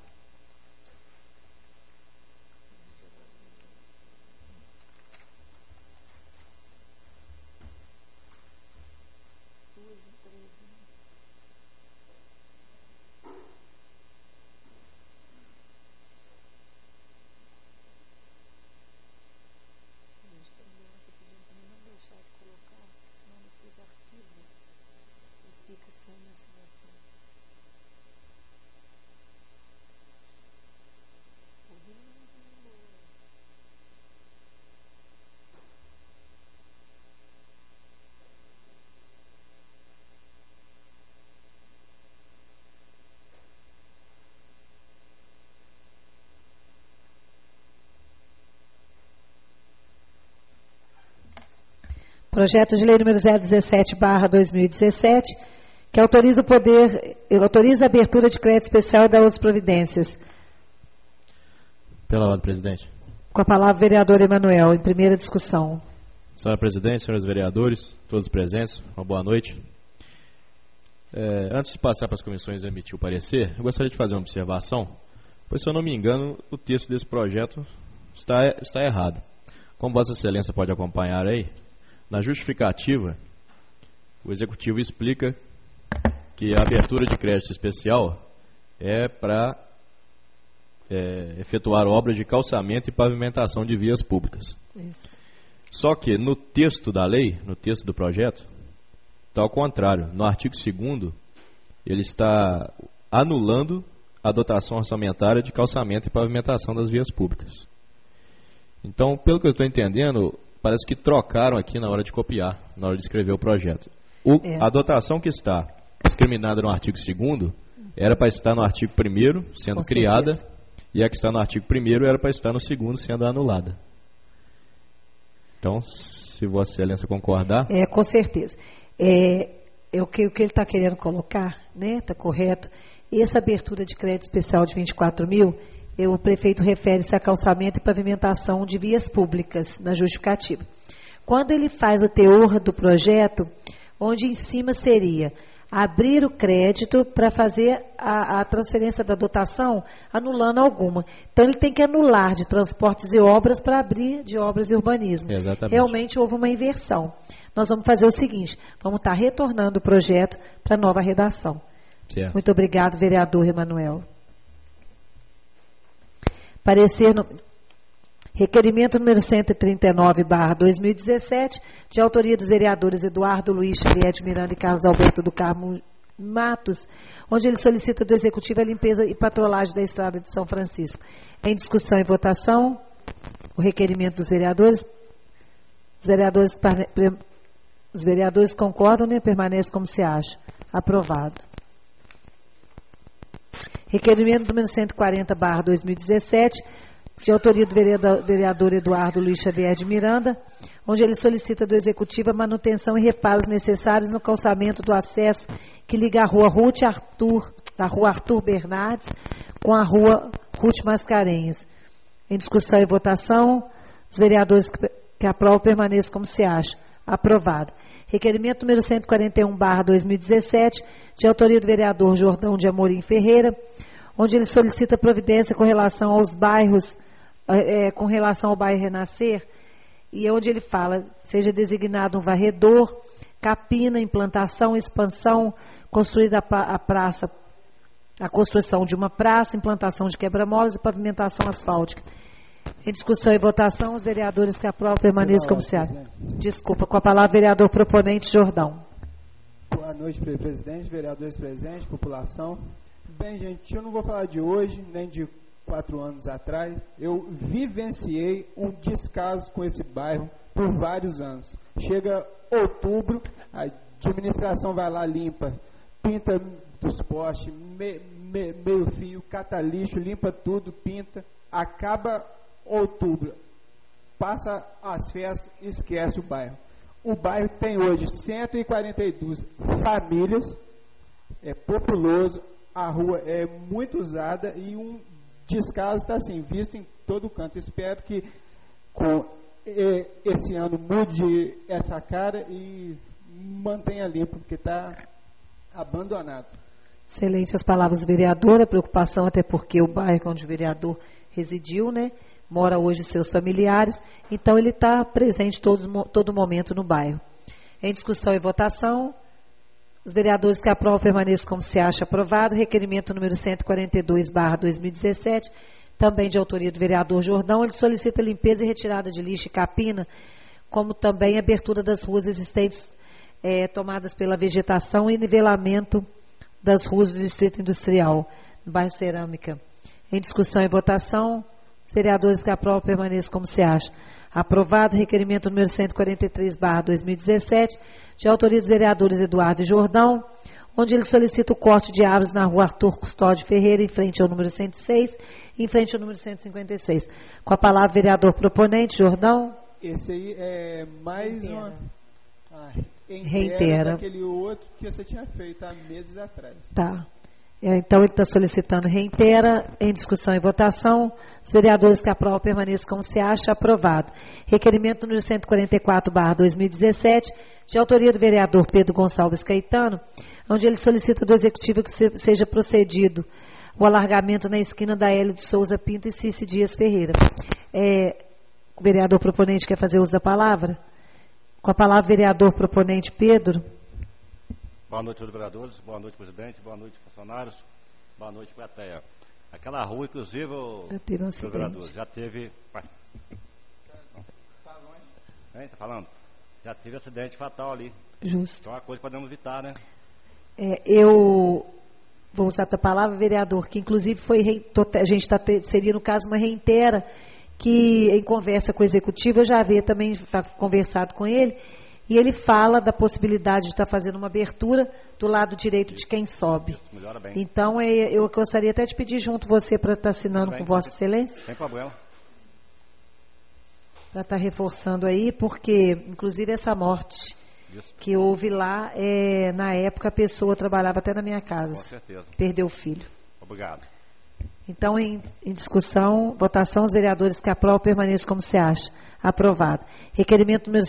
Projeto de lei número 017/2017, que autoriza a abertura de crédito especial e dá outras providências.
Pela ordem, presidente.
Com a palavra, o vereador Emanuel, em primeira discussão.
Senhora presidente, senhores vereadores, todos presentes, uma boa noite. Antes de passar para as comissões emitir o parecer, eu gostaria de fazer uma observação, pois, se eu não me engano, o texto desse projeto está errado. Como Vossa Excelência pode acompanhar aí, na justificativa, o Executivo explica que a abertura de crédito especial é para efetuar obras de calçamento e pavimentação de vias públicas.
Isso.
Só que no texto da lei, no texto do projeto, está ao contrário. No artigo 2º, ele está anulando a dotação orçamentária de calçamento e pavimentação das vias públicas. Então, pelo que eu estou entendendo, parece que trocaram aqui na hora de copiar, na hora de escrever o projeto. A dotação que está discriminada no artigo 2º era para estar no artigo 1º, sendo criada, e a que está no artigo 1º era para estar no 2º, sendo anulada. Então, se Vossa Excelência concordar...
Com certeza. O que ele está querendo colocar, né, está correto. Essa abertura de crédito especial de 24 mil, o prefeito refere-se a calçamento e pavimentação de vias públicas na justificativa. Quando ele faz o teor do projeto, onde em cima seria abrir o crédito para fazer a transferência da dotação, anulando alguma. Então, ele tem que anular de transportes e obras para abrir de obras e urbanismo.
Exatamente.
Realmente houve uma inversão. Nós vamos fazer o seguinte, vamos estar retornando o projeto para nova redação.
Certo.
Muito obrigado, vereador Emanuel. Parecer no... Requerimento número 139/2017, de autoria dos vereadores Eduardo Luiz Xavier de Miranda e Carlos Alberto do Carmo Matos, onde ele solicita do Executivo a limpeza e patrolagem da estrada de São Francisco. Em discussão e votação, o requerimento dos vereadores. Os vereadores concordam, né? Permanece como se acha. Aprovado. Requerimento número 140/2017, de autoria do vereador Eduardo Luiz Xavier de Miranda, onde ele solicita do Executivo a manutenção e reparos necessários no calçamento do acesso que liga a rua Arthur Bernardes com a rua Ruth Mascarenhas. Em discussão e votação, os vereadores que aprovam permaneçam como se acha. Aprovado. Requerimento número 141/2017, de autoria do vereador Jordão de Amorim Ferreira, onde ele solicita providência com relação aos bairros, com relação ao bairro Renascer, e onde ele fala, seja designado um varredor, capina, implantação, expansão, construída a praça, a construção de uma praça, implantação de quebra-molas e pavimentação asfáltica. Em discussão e votação, os vereadores que aprovam permaneçam como se acha. Desculpa, com a palavra, vereador proponente Jordão.
Boa noite, presidente, vereadores presentes, população. Bem, gente, eu não vou falar de hoje, nem de 4 anos atrás. Eu vivenciei um descaso com esse bairro por vários anos. Chega outubro, a administração vai lá, limpa, pinta dos postes, meio fio, cata lixo, limpa tudo, pinta. Acaba outubro, passa as festas, esquece o bairro. O bairro tem hoje 142 famílias, é populoso, a rua é muito usada e um descaso está assim, visto em todo canto. Espero que com esse ano mude essa cara e mantenha limpo, porque está abandonado.
Excelente as palavras do vereador, a preocupação até porque o bairro onde o vereador residiu, né? Mora hoje seus familiares, então ele está presente todo momento no bairro. Em discussão e votação, os vereadores que aprovam permaneçam como se acha. Aprovado. Requerimento número 142/2017, também de autoria do vereador Jordão. Ele solicita limpeza e retirada de lixo e capina, como também abertura das ruas existentes tomadas pela vegetação e nivelamento das ruas do Distrito Industrial, no bairro Cerâmica. Em discussão e votação, os vereadores que aprovam permaneçam como se acha. Aprovado. Requerimento número 143/2017, de autoria dos vereadores Eduardo e Jordão, onde ele solicita o corte de árvores na rua Arthur Custódio Ferreira, em frente ao número 106, em frente ao número 156. Com a palavra, vereador proponente, Jordão.
Esse aí é mais
Reitera.
Reitera daquele outro que você tinha feito há meses atrás.
Tá. Então, ele está solicitando reitera. Em discussão e votação, os vereadores que aprovam permaneçam como se acha. Aprovado. Requerimento número 144/2017, de autoria do vereador Pedro Gonçalves Caetano, onde ele solicita do Executivo que seja procedido o alargamento na esquina da Hélio de Souza Pinto e Cici Dias Ferreira. O vereador proponente quer fazer uso da palavra? Com a palavra, vereador proponente Pedro.
Boa noite, vereadores. Boa noite, presidente. Boa noite, funcionários. Boa noite, plateia. Aquela rua, inclusive, vereador, já teve... Tá falando? Já teve acidente fatal ali.
Justo.
Então, é uma coisa que podemos evitar, né?
Eu vou usar a palavra, vereador, que inclusive a gente seria, no caso, uma reitera, que em conversa com o Executivo, eu já havia também conversado com ele, e ele fala da possibilidade de estar fazendo uma abertura do lado direito de quem sobe.
Melhora bem.
Então, eu gostaria até de pedir junto você para estar assinando com Vossa Excelência.
Sem problema.
Para estar reforçando aí, porque, inclusive, essa morte que houve lá, na época, a pessoa trabalhava até na minha casa.
Com certeza.
Perdeu o filho.
Obrigado.
Então, em discussão, votação, os vereadores que aprovam permaneçam como se acha. Aprovado. Requerimento número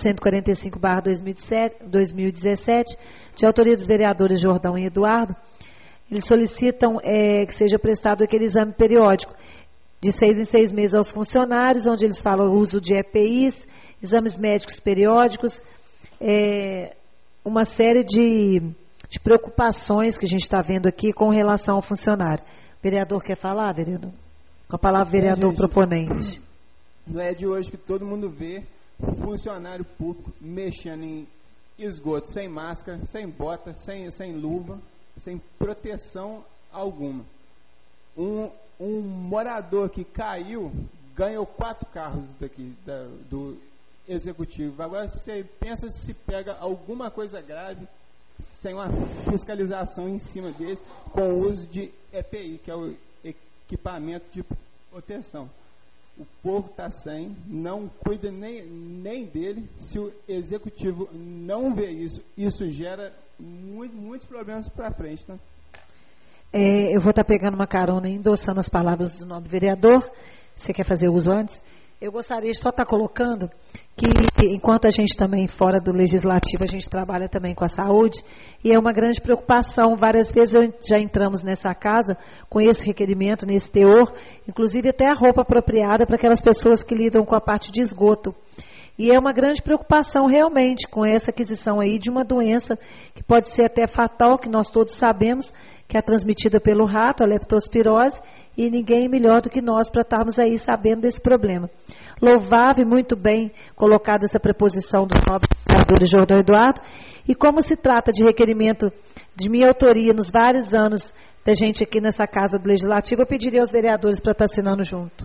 145/2017, de autoria dos vereadores Jordão e Eduardo, eles solicitam que seja prestado aquele exame periódico, de 6 em 6 meses aos funcionários, onde eles falam o uso de EPIs, exames médicos periódicos, uma série de de preocupações que a gente está vendo aqui com relação ao funcionário. O vereador quer falar, vereador? Com a palavra, vereador proponente.
Não é de hoje que todo mundo vê funcionário público mexendo em esgoto sem máscara, sem bota, sem luva, sem proteção alguma. Um morador que caiu ganhou 4 carros daqui do executivo. Agora você pensa se pega alguma coisa grave sem uma fiscalização em cima deles, com o uso de EPI, que é o equipamento de proteção. O povo está sem, não cuida nem dele. Se o executivo não vê isso gera muitos problemas para frente. Tá?
Eu vou estar pegando uma carona e endossando as palavras do nobre vereador. Você quer fazer uso antes? Eu gostaria de só estar colocando que, enquanto a gente também, fora do legislativo, a gente trabalha também com a saúde, e é uma grande preocupação. Várias vezes já entramos nessa casa com esse requerimento, nesse teor, inclusive até a roupa apropriada para aquelas pessoas que lidam com a parte de esgoto. E é uma grande preocupação realmente com essa aquisição aí de uma doença que pode ser até fatal, que nós todos sabemos, que é transmitida pelo rato, a leptospirose, e ninguém melhor do que nós para estarmos aí sabendo desse problema. Louvável e muito bem colocada essa preposição do nobre vereador Jordão Eduardo, e como se trata de requerimento de minha autoria nos vários anos da gente aqui nessa Casa do Legislativo, eu pediria aos vereadores para estar assinando junto.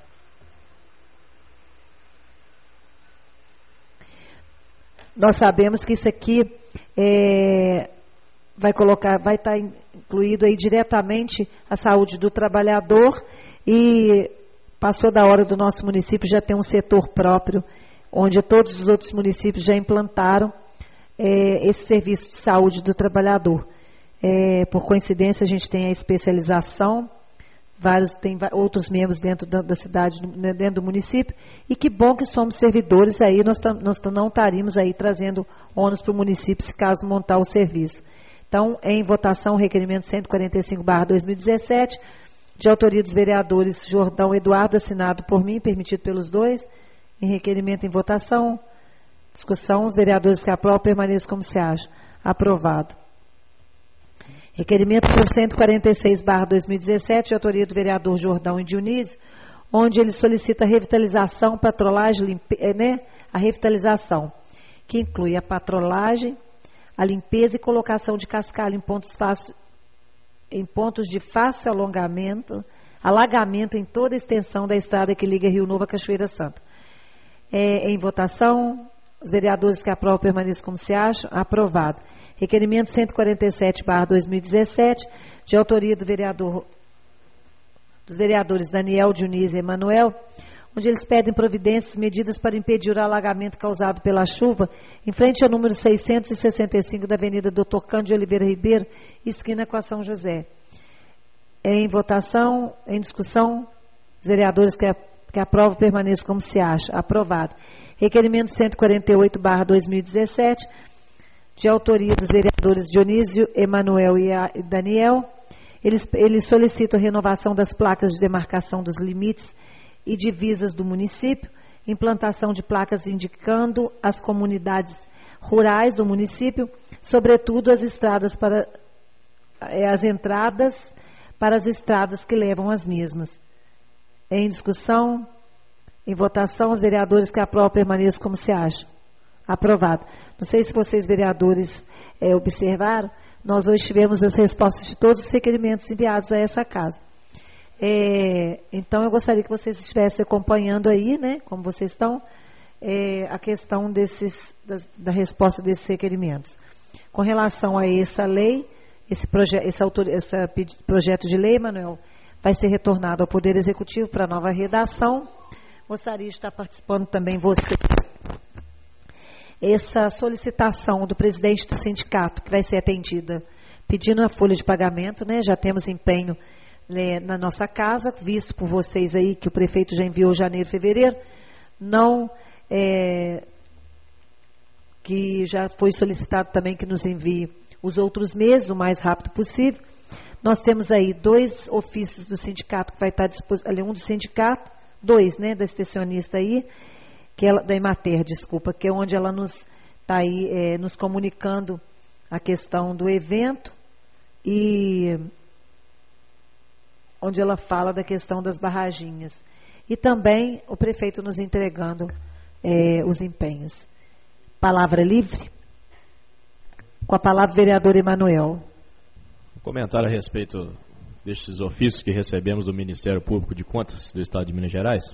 Nós sabemos que isso aqui vai estar incluído aí diretamente a saúde do trabalhador, e passou da hora do nosso município já ter um setor próprio, onde todos os outros municípios já implantaram esse serviço de saúde do trabalhador. Por coincidência, a gente tem a especialização, tem outros membros dentro da cidade, dentro do município, e que bom que somos servidores aí, nós não estaríamos aí trazendo ônus para o município se caso montar o serviço. Então, em votação, o requerimento 145/2017, de autoria dos vereadores Jordão Eduardo, assinado por mim, permitido pelos dois, em requerimento em votação, discussão, os vereadores que aprovam permaneçam como se acha. Aprovado. Requerimento por 146/2017, de autoria do vereador Jordão e Dionísio, onde ele solicita a revitalização, patrolagem, a revitalização, que inclui a patrolagem, a limpeza e colocação de cascalho em pontos de fácil alagamento em toda a extensão da estrada que liga Rio Novo a Cachoeira Santa. Em votação, os vereadores que aprovam permaneçam como se acham. Aprovado. Requerimento 147/2017, de autoria dos vereadores Daniel, Dionísio e Emanuel, onde eles pedem providências, medidas para impedir o alagamento causado pela chuva em frente ao número 665 da Avenida Dr. Cândido de Oliveira Ribeiro, esquina com a São José. Em votação, em discussão, os vereadores que aprovam permaneçam como se acha. Aprovado. Requerimento 148/2017, de autoria dos vereadores Dionísio, Emanuel e Daniel, eles solicitam a renovação das placas de demarcação dos limites e divisas do município, implantação de placas indicando as comunidades rurais do município, sobretudo as estradas as entradas para as estradas que levam as mesmas. Em discussão, em votação, os vereadores que aprovam permaneçam como se acham. Aprovado. Não sei se vocês, vereadores, observaram, nós hoje tivemos as respostas de todos os requerimentos enviados a essa casa. Então, eu gostaria que vocês estivessem acompanhando aí, né, como vocês estão, a questão da resposta desses requerimentos. Com relação a essa lei, esse projeto de lei, Manuel, vai ser retornado ao Poder Executivo para nova redação. Gostaria de estar participando também vocês. Essa solicitação do presidente do sindicato, que vai ser atendida, pedindo a folha de pagamento, né, já temos empenho na nossa casa, visto por vocês aí que o prefeito já enviou janeiro e fevereiro, que já foi solicitado também que nos envie os outros meses, o mais rápido possível. Nós temos aí 2 ofícios do sindicato que vai estar disponível, um do sindicato, 2, né, da extensionista aí, da Emater, desculpa, que é onde ela nos está aí nos comunicando a questão do evento e onde ela fala da questão das barraginhas. E também o prefeito nos entregando os empenhos. Palavra livre. Com a palavra, vereador Emanuel.
Um comentário a respeito destes ofícios que recebemos do Ministério Público de Contas do Estado de Minas Gerais.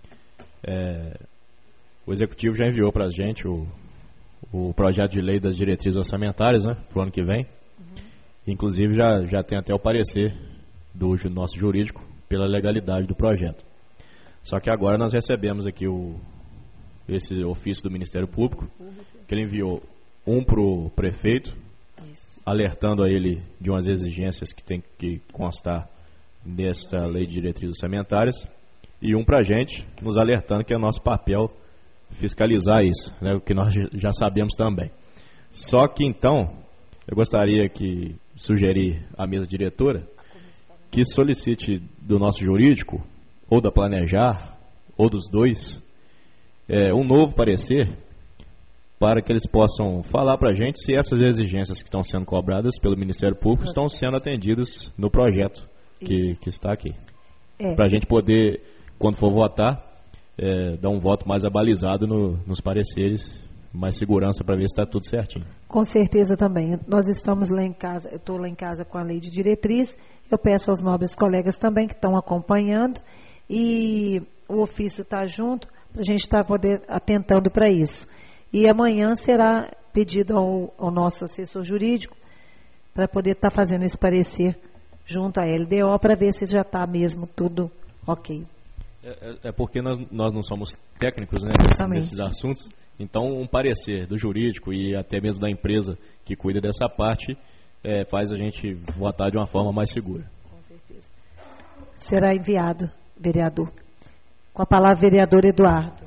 O Executivo já enviou para a gente o projeto de lei das diretrizes orçamentárias, né, para o ano que vem. Inclusive já tem até o parecer do nosso jurídico pela legalidade do projeto. Só que agora nós recebemos aqui esse ofício do Ministério Público, que ele enviou um para o prefeito, alertando a ele de umas exigências que tem que constar nesta lei de diretrizes orçamentárias, e um para a gente, nos alertando que é nosso papel fiscalizar isso, né, o que nós já sabemos também. Só que então, eu gostaria que sugerir à mesa diretora que solicite do nosso jurídico, ou da Planejar, ou dos dois, um novo parecer, para que eles possam falar para a gente se essas exigências que estão sendo cobradas pelo Ministério Público estão sendo atendidas no projeto que está aqui. Para a gente poder, quando for votar, dar um voto mais abalizado nos pareceres, mais segurança para ver se está tudo certinho.
Com certeza também. Nós estamos lá em casa, eu estou lá em casa com a lei de diretriz, eu peço aos nobres colegas também que estão acompanhando, e o ofício está junto, para a gente estar atentando para isso. E amanhã será pedido ao nosso assessor jurídico para poder estar fazendo esse parecer junto à LDO para ver se já está mesmo tudo ok.
Porque nós não somos técnicos, né, nesses assuntos, então um parecer do jurídico e até mesmo da empresa que cuida dessa parte faz a gente votar de uma forma mais segura.
Com certeza. Será enviado, vereador. Com a palavra, vereador Eduardo.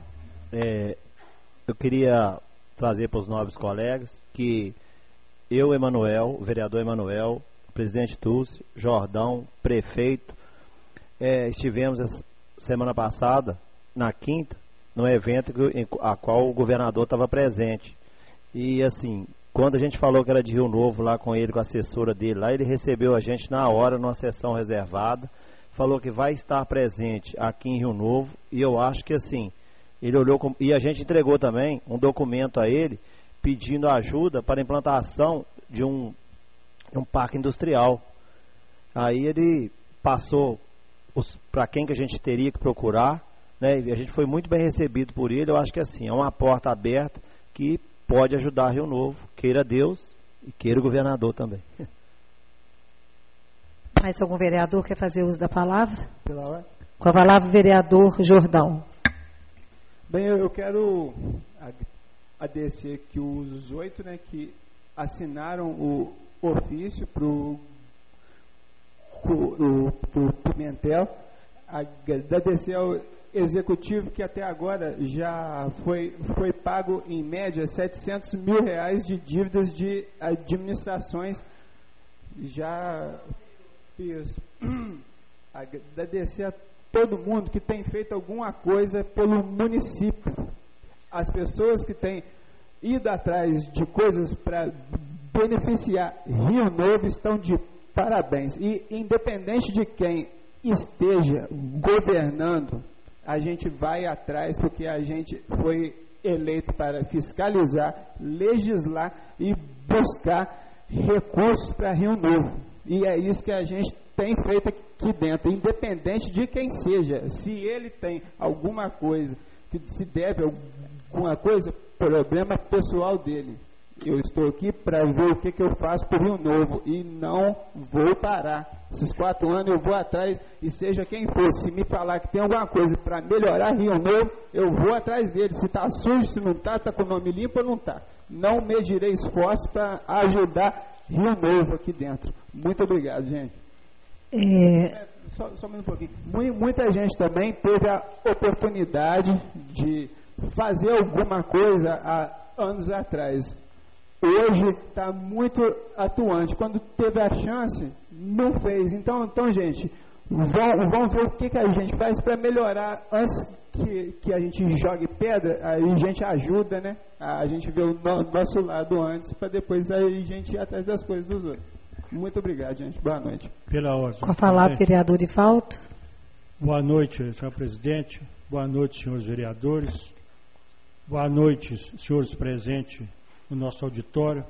Eu queria trazer para os nobres colegas que eu, Emanuel, o vereador Emanuel, o presidente Túlcio, Jordão, prefeito, estivemos semana passada, na quinta, no evento a qual o governador estava presente. E assim, quando a gente falou que era de Rio Novo, lá com ele, com a assessora dele lá, ele recebeu a gente na hora, numa sessão reservada, falou que vai estar presente aqui em Rio Novo, e eu acho que assim, ele olhou, e a gente entregou também um documento a ele, pedindo ajuda para a implantação de um parque industrial. Aí ele passou para quem que a gente teria que procurar, né? E a gente foi muito bem recebido por ele. Eu acho que assim, é uma porta aberta que pode ajudar Rio Novo, queira Deus e queira o governador também.
Mais algum vereador quer fazer uso da palavra? Com a palavra, vereador Jordão.
Bem, eu quero agradecer que os 8, né, que assinaram o ofício para o Pimentel, agradecer ao executivo que até agora já foi pago em média R$700 mil de dívidas de administrações. Já fiz. Agradecer a todo mundo que tem feito alguma coisa pelo município. As pessoas que têm ido atrás de coisas para beneficiar Rio Novo estão de parabéns. E independente de quem esteja governando, a gente vai atrás porque a gente foi eleito para fiscalizar, legislar e buscar recursos para Rio Novo. E é isso que a gente tem feito aqui dentro, independente de quem seja. Se ele tem alguma coisa, que se deve alguma coisa, problema pessoal dele. Eu estou aqui para ver o que eu faço por Rio Novo e não vou parar. Esses 4 anos eu vou atrás e seja quem for, se me falar que tem alguma coisa para melhorar Rio Novo, eu vou atrás dele. Se está sujo, se não está com o nome limpo ou não está. Não medirei esforço para ajudar Rio Novo aqui dentro. Muito obrigado, gente. Só um pouquinho. Muita gente também teve a oportunidade de fazer alguma coisa há anos atrás. Hoje está muito atuante. Quando teve a chance, não fez. Então gente, vamos ver o que a gente faz para melhorar antes que a gente jogue pedra, aí a gente ajuda, né? A gente vê o nosso lado antes, para depois aí a gente ir atrás das coisas dos outros. Muito obrigado, gente. Boa noite.
Pela ordem.
Com a palavra, vereador Ivaldo.
Boa noite, senhor presidente. Boa noite, senhores vereadores. Boa noite, senhores presentes no nosso auditório.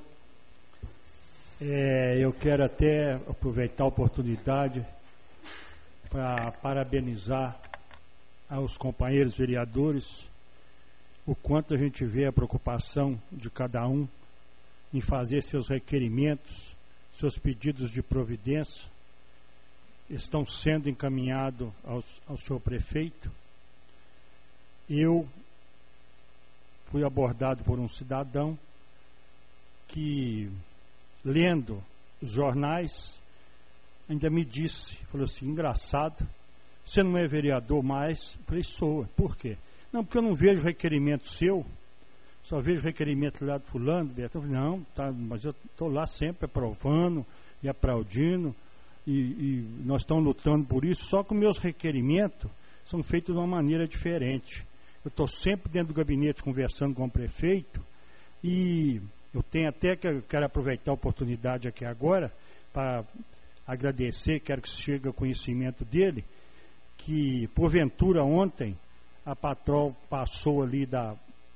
Eu quero até aproveitar a oportunidade para parabenizar aos companheiros vereadores o quanto a gente vê a preocupação de cada um em fazer seus requerimentos, seus pedidos de providência, estão sendo encaminhados ao senhor prefeito. Eu fui abordado por um cidadão que, lendo os jornais, ainda me disse, falou assim, engraçado, você não é vereador mais? Eu falei, sou. Por quê? Não, porque eu não vejo requerimento seu, só vejo requerimento lá do fulano, Beto. Eu falei, não, tá, mas eu estou lá sempre aprovando e aplaudindo, e nós estamos lutando por isso, só que os meus requerimentos são feitos de uma maneira diferente. Eu estou sempre dentro do gabinete conversando com o prefeito, e eu tenho até que eu quero aproveitar a oportunidade aqui agora para agradecer, quero que chegue ao conhecimento dele, que porventura ontem a patrol passou ali da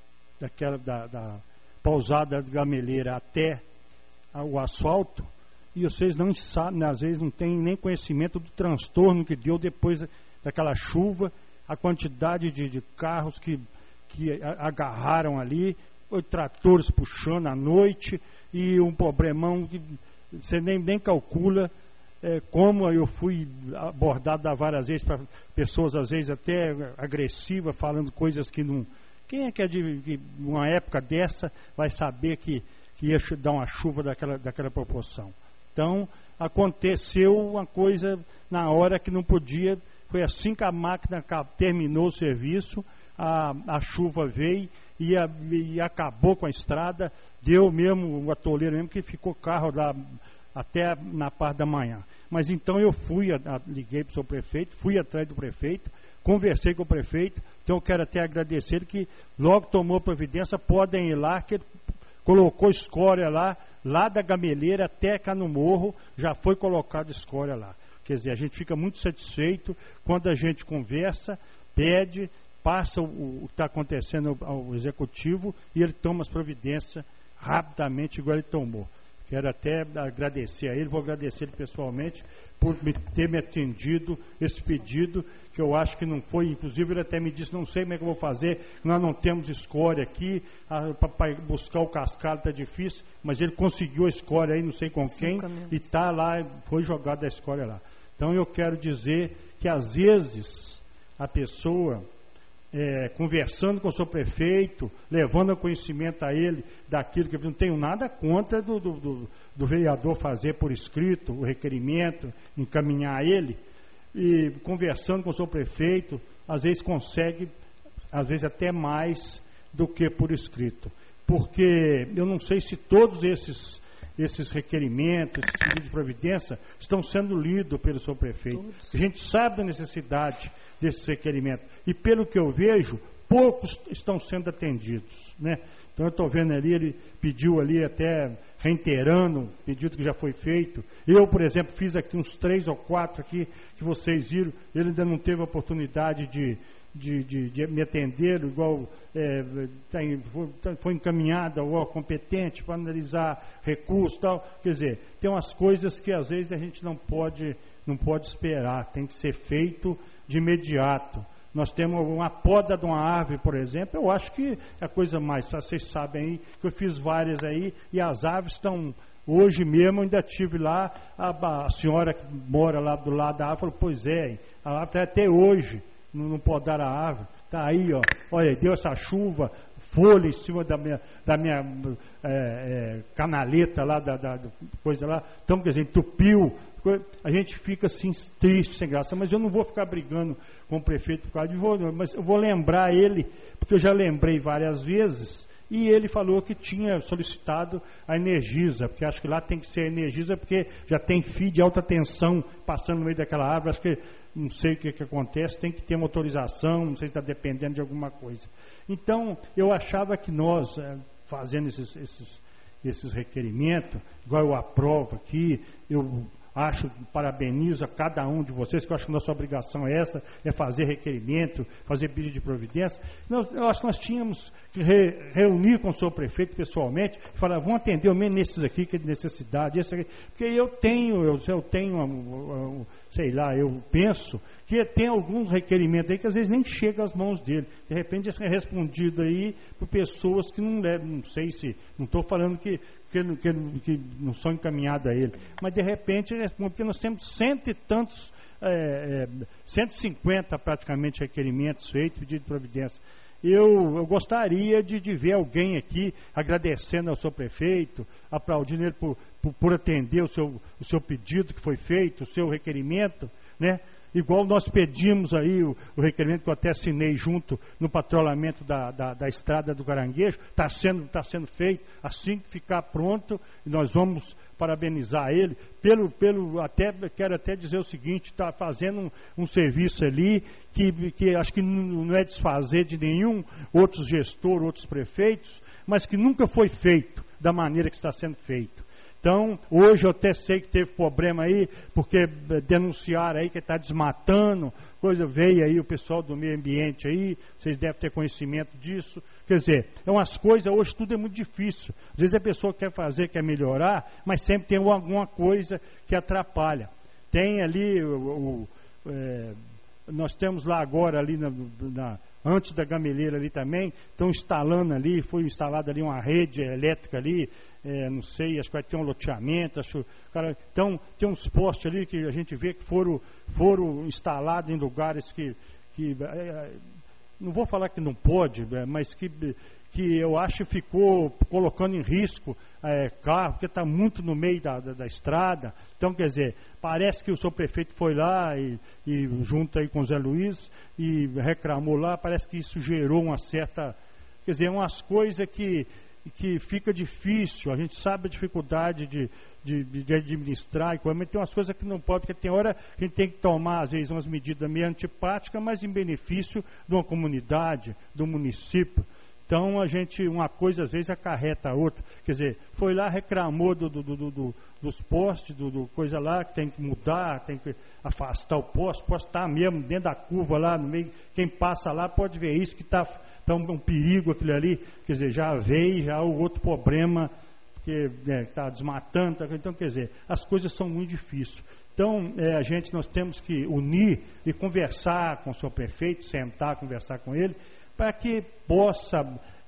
pousada de Gameleira até o asfalto, e vocês não sabem, às vezes não têm nem conhecimento do transtorno que deu depois daquela chuva, a quantidade de carros que agarraram ali, tratores puxando à noite, e um problemão que você nem calcula. Como eu fui abordado várias vezes para pessoas, às vezes até agressivas, falando coisas que não... Quem é que de uma época dessa vai saber que ia dar uma chuva daquela proporção? Então, aconteceu uma coisa na hora que não podia. Foi assim que a máquina terminou o serviço, a chuva veio e acabou com a estrada, deu mesmo o atoleiro mesmo, que ficou carro lá até na parte da manhã. Mas então eu liguei para o seu prefeito, fui atrás do prefeito, conversei com o prefeito, então eu quero até agradecer ele que logo tomou providência, podem ir lá, que ele colocou escória lá da Gameleira até cá no morro, já foi colocado escória lá. Quer dizer, a gente fica muito satisfeito quando a gente conversa, pede, passa o que está acontecendo ao executivo e ele toma as providências rapidamente, igual ele tomou. Quero até agradecer a ele, vou agradecer ele pessoalmente por ter me atendido esse pedido, que eu acho que não foi, inclusive ele até me disse, não sei como é que eu vou fazer, nós não temos escória aqui, para buscar o cascalho está difícil, mas ele conseguiu a escória aí, não sei com quem, e está lá, foi jogada a escória lá. Então eu quero dizer que às vezes a pessoa... conversando com o seu prefeito, levando a conhecimento a ele daquilo que eu não tenho nada contra do vereador fazer por escrito o requerimento, encaminhar a ele, e conversando com o seu prefeito, às vezes consegue, às vezes até mais do que por escrito, porque eu não sei se todos esses requerimentos, esses pedidos de providência estão sendo lidos pelo seu prefeito. Todos. A gente sabe da necessidade desses requerimentos. E pelo que eu vejo, poucos estão sendo atendidos, né? Então eu estou vendo ali, ele pediu ali até reiterando o pedido que já foi feito. Eu, por exemplo, fiz aqui uns 3 ou 4 aqui, que vocês viram, ele ainda não teve a oportunidade de me atender, igual foi encaminhado ao órgão competente para analisar recursos e tal. Quer dizer, tem umas coisas que às vezes a gente não pode esperar, tem que ser feito de imediato. Nós temos uma poda de uma árvore, por exemplo, eu acho que é a coisa mais, vocês sabem aí, que eu fiz várias aí, e as árvores estão, hoje mesmo, eu ainda tive lá, a senhora que mora lá do lado da árvore, falou, pois é, a árvore até hoje, não podaram a árvore, está aí, ó, olha, deu essa chuva, folha em cima da minha canaleta lá, da coisa lá, então, quer dizer, entupiu. A gente fica assim triste, sem graça, mas eu não vou ficar brigando com o prefeito por causa mas eu vou lembrar ele, porque eu já lembrei várias vezes, e ele falou que tinha solicitado a Energisa, porque acho que lá tem que ser a Energisa, porque já tem fio de alta tensão passando no meio daquela árvore, acho que não sei o que acontece, tem que ter uma autorização, não sei se está dependendo de alguma coisa. Então, eu achava que nós, fazendo esses requerimentos, igual eu aprovo aqui, eu acho, parabenizo a cada um de vocês, que eu acho que nossa obrigação é essa, é fazer requerimento, fazer pedido de providência. Eu acho que nós tínhamos que reunir com o senhor prefeito pessoalmente e falar, vamos atender ao menos nesses aqui, que é de necessidade, esse aqui, porque eu penso que tem alguns requerimentos aí que às vezes nem chega às mãos dele. De repente isso é respondido aí por pessoas que não sei se, não estou falando que não são encaminhadas a ele, mas de repente responde, porque nós temos 150 praticamente requerimentos feitos, pedido de providência. Eu gostaria de ver alguém aqui agradecendo ao seu prefeito, aplaudindo ele por atender o seu pedido que foi feito, o seu requerimento, né? Igual nós pedimos aí o requerimento que eu até assinei junto no patrulhamento da estrada do Caranguejo, está sendo feito. Assim que ficar pronto, nós vamos parabenizar ele quero até dizer o seguinte, está fazendo um serviço ali que acho que não é desfazer de nenhum outro gestor, outros prefeitos, mas que nunca foi feito da maneira que está sendo feito. Então, hoje eu até sei que teve problema aí, porque denunciaram aí que está desmatando, veio aí o pessoal do meio ambiente aí, vocês devem ter conhecimento disso. Quer dizer, é umas coisas, hoje tudo é muito difícil. Às vezes a pessoa quer fazer, quer melhorar, mas sempre tem alguma coisa que atrapalha. Tem ali, nós temos lá agora, ali antes da gameleira ali também, estão instalando ali, foi instalada ali uma rede elétrica ali, não sei, acho que vai ter um loteamento, então tem uns postes ali que a gente vê que foram instalados em lugares que não vou falar que não pode, mas que eu acho que ficou colocando em risco carro, porque está muito no meio da estrada. Então, quer dizer, parece que o seu prefeito foi lá e junto aí com o Zé Luiz e reclamou lá, parece que isso gerou uma certa, quer dizer, umas coisas que fica difícil, a gente sabe a dificuldade de administrar, mas tem umas coisas que não pode, porque tem hora que a gente tem que tomar, às vezes, umas medidas meio antipáticas, mas em benefício de uma comunidade, do município. Então, uma coisa às vezes acarreta a outra. Quer dizer, foi lá, reclamou dos postes, coisa lá, que tem que mudar, tem que afastar o poste está mesmo dentro da curva lá, no meio, quem passa lá pode ver isso, que está um perigo aquilo ali. Quer dizer, já veio o outro problema, que está desmatando. Então, quer dizer, as coisas são muito difíceis. Então, nós temos que unir e conversar com o seu prefeito, sentar, conversar com ele, para que possa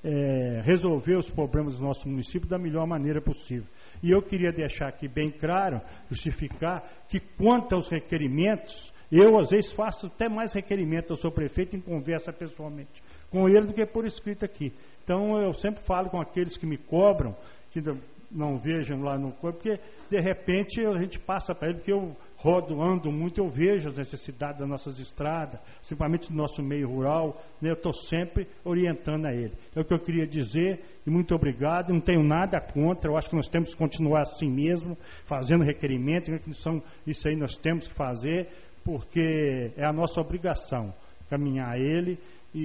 resolver os problemas do nosso município da melhor maneira possível. E eu queria deixar aqui bem claro, justificar, que quanto aos requerimentos, eu às vezes faço até mais requerimento ao seu prefeito em conversa pessoalmente com ele do que por escrito aqui. Então, eu sempre falo com aqueles que me cobram, que não vejam lá no corpo, porque de repente a gente passa para ele, porque eu ando muito, eu vejo as necessidades das nossas estradas, principalmente do nosso meio rural, né? Eu estou sempre orientando a ele. É o que eu queria dizer, e muito obrigado, não tenho nada contra, eu acho que nós temos que continuar assim mesmo, fazendo requerimento, isso aí nós temos que fazer, porque é a nossa obrigação, caminhar a ele,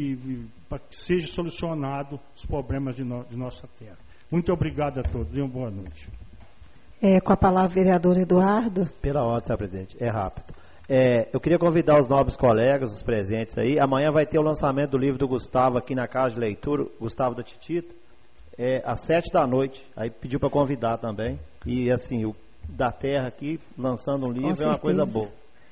e para que seja solucionado os problemas de nossa terra. Muito obrigado a todos e uma boa noite.
Com a palavra, vereador Eduardo.
Pela ordem, senhor presidente, é rápido. Eu queria convidar os nobres colegas, os presentes aí. Amanhã vai ter o lançamento do livro do Gustavo aqui na Casa de Leitura, Gustavo da Titita, às 19h. Aí pediu para convidar também. E assim, o da Terra aqui, lançando um livro, é uma coisa boa.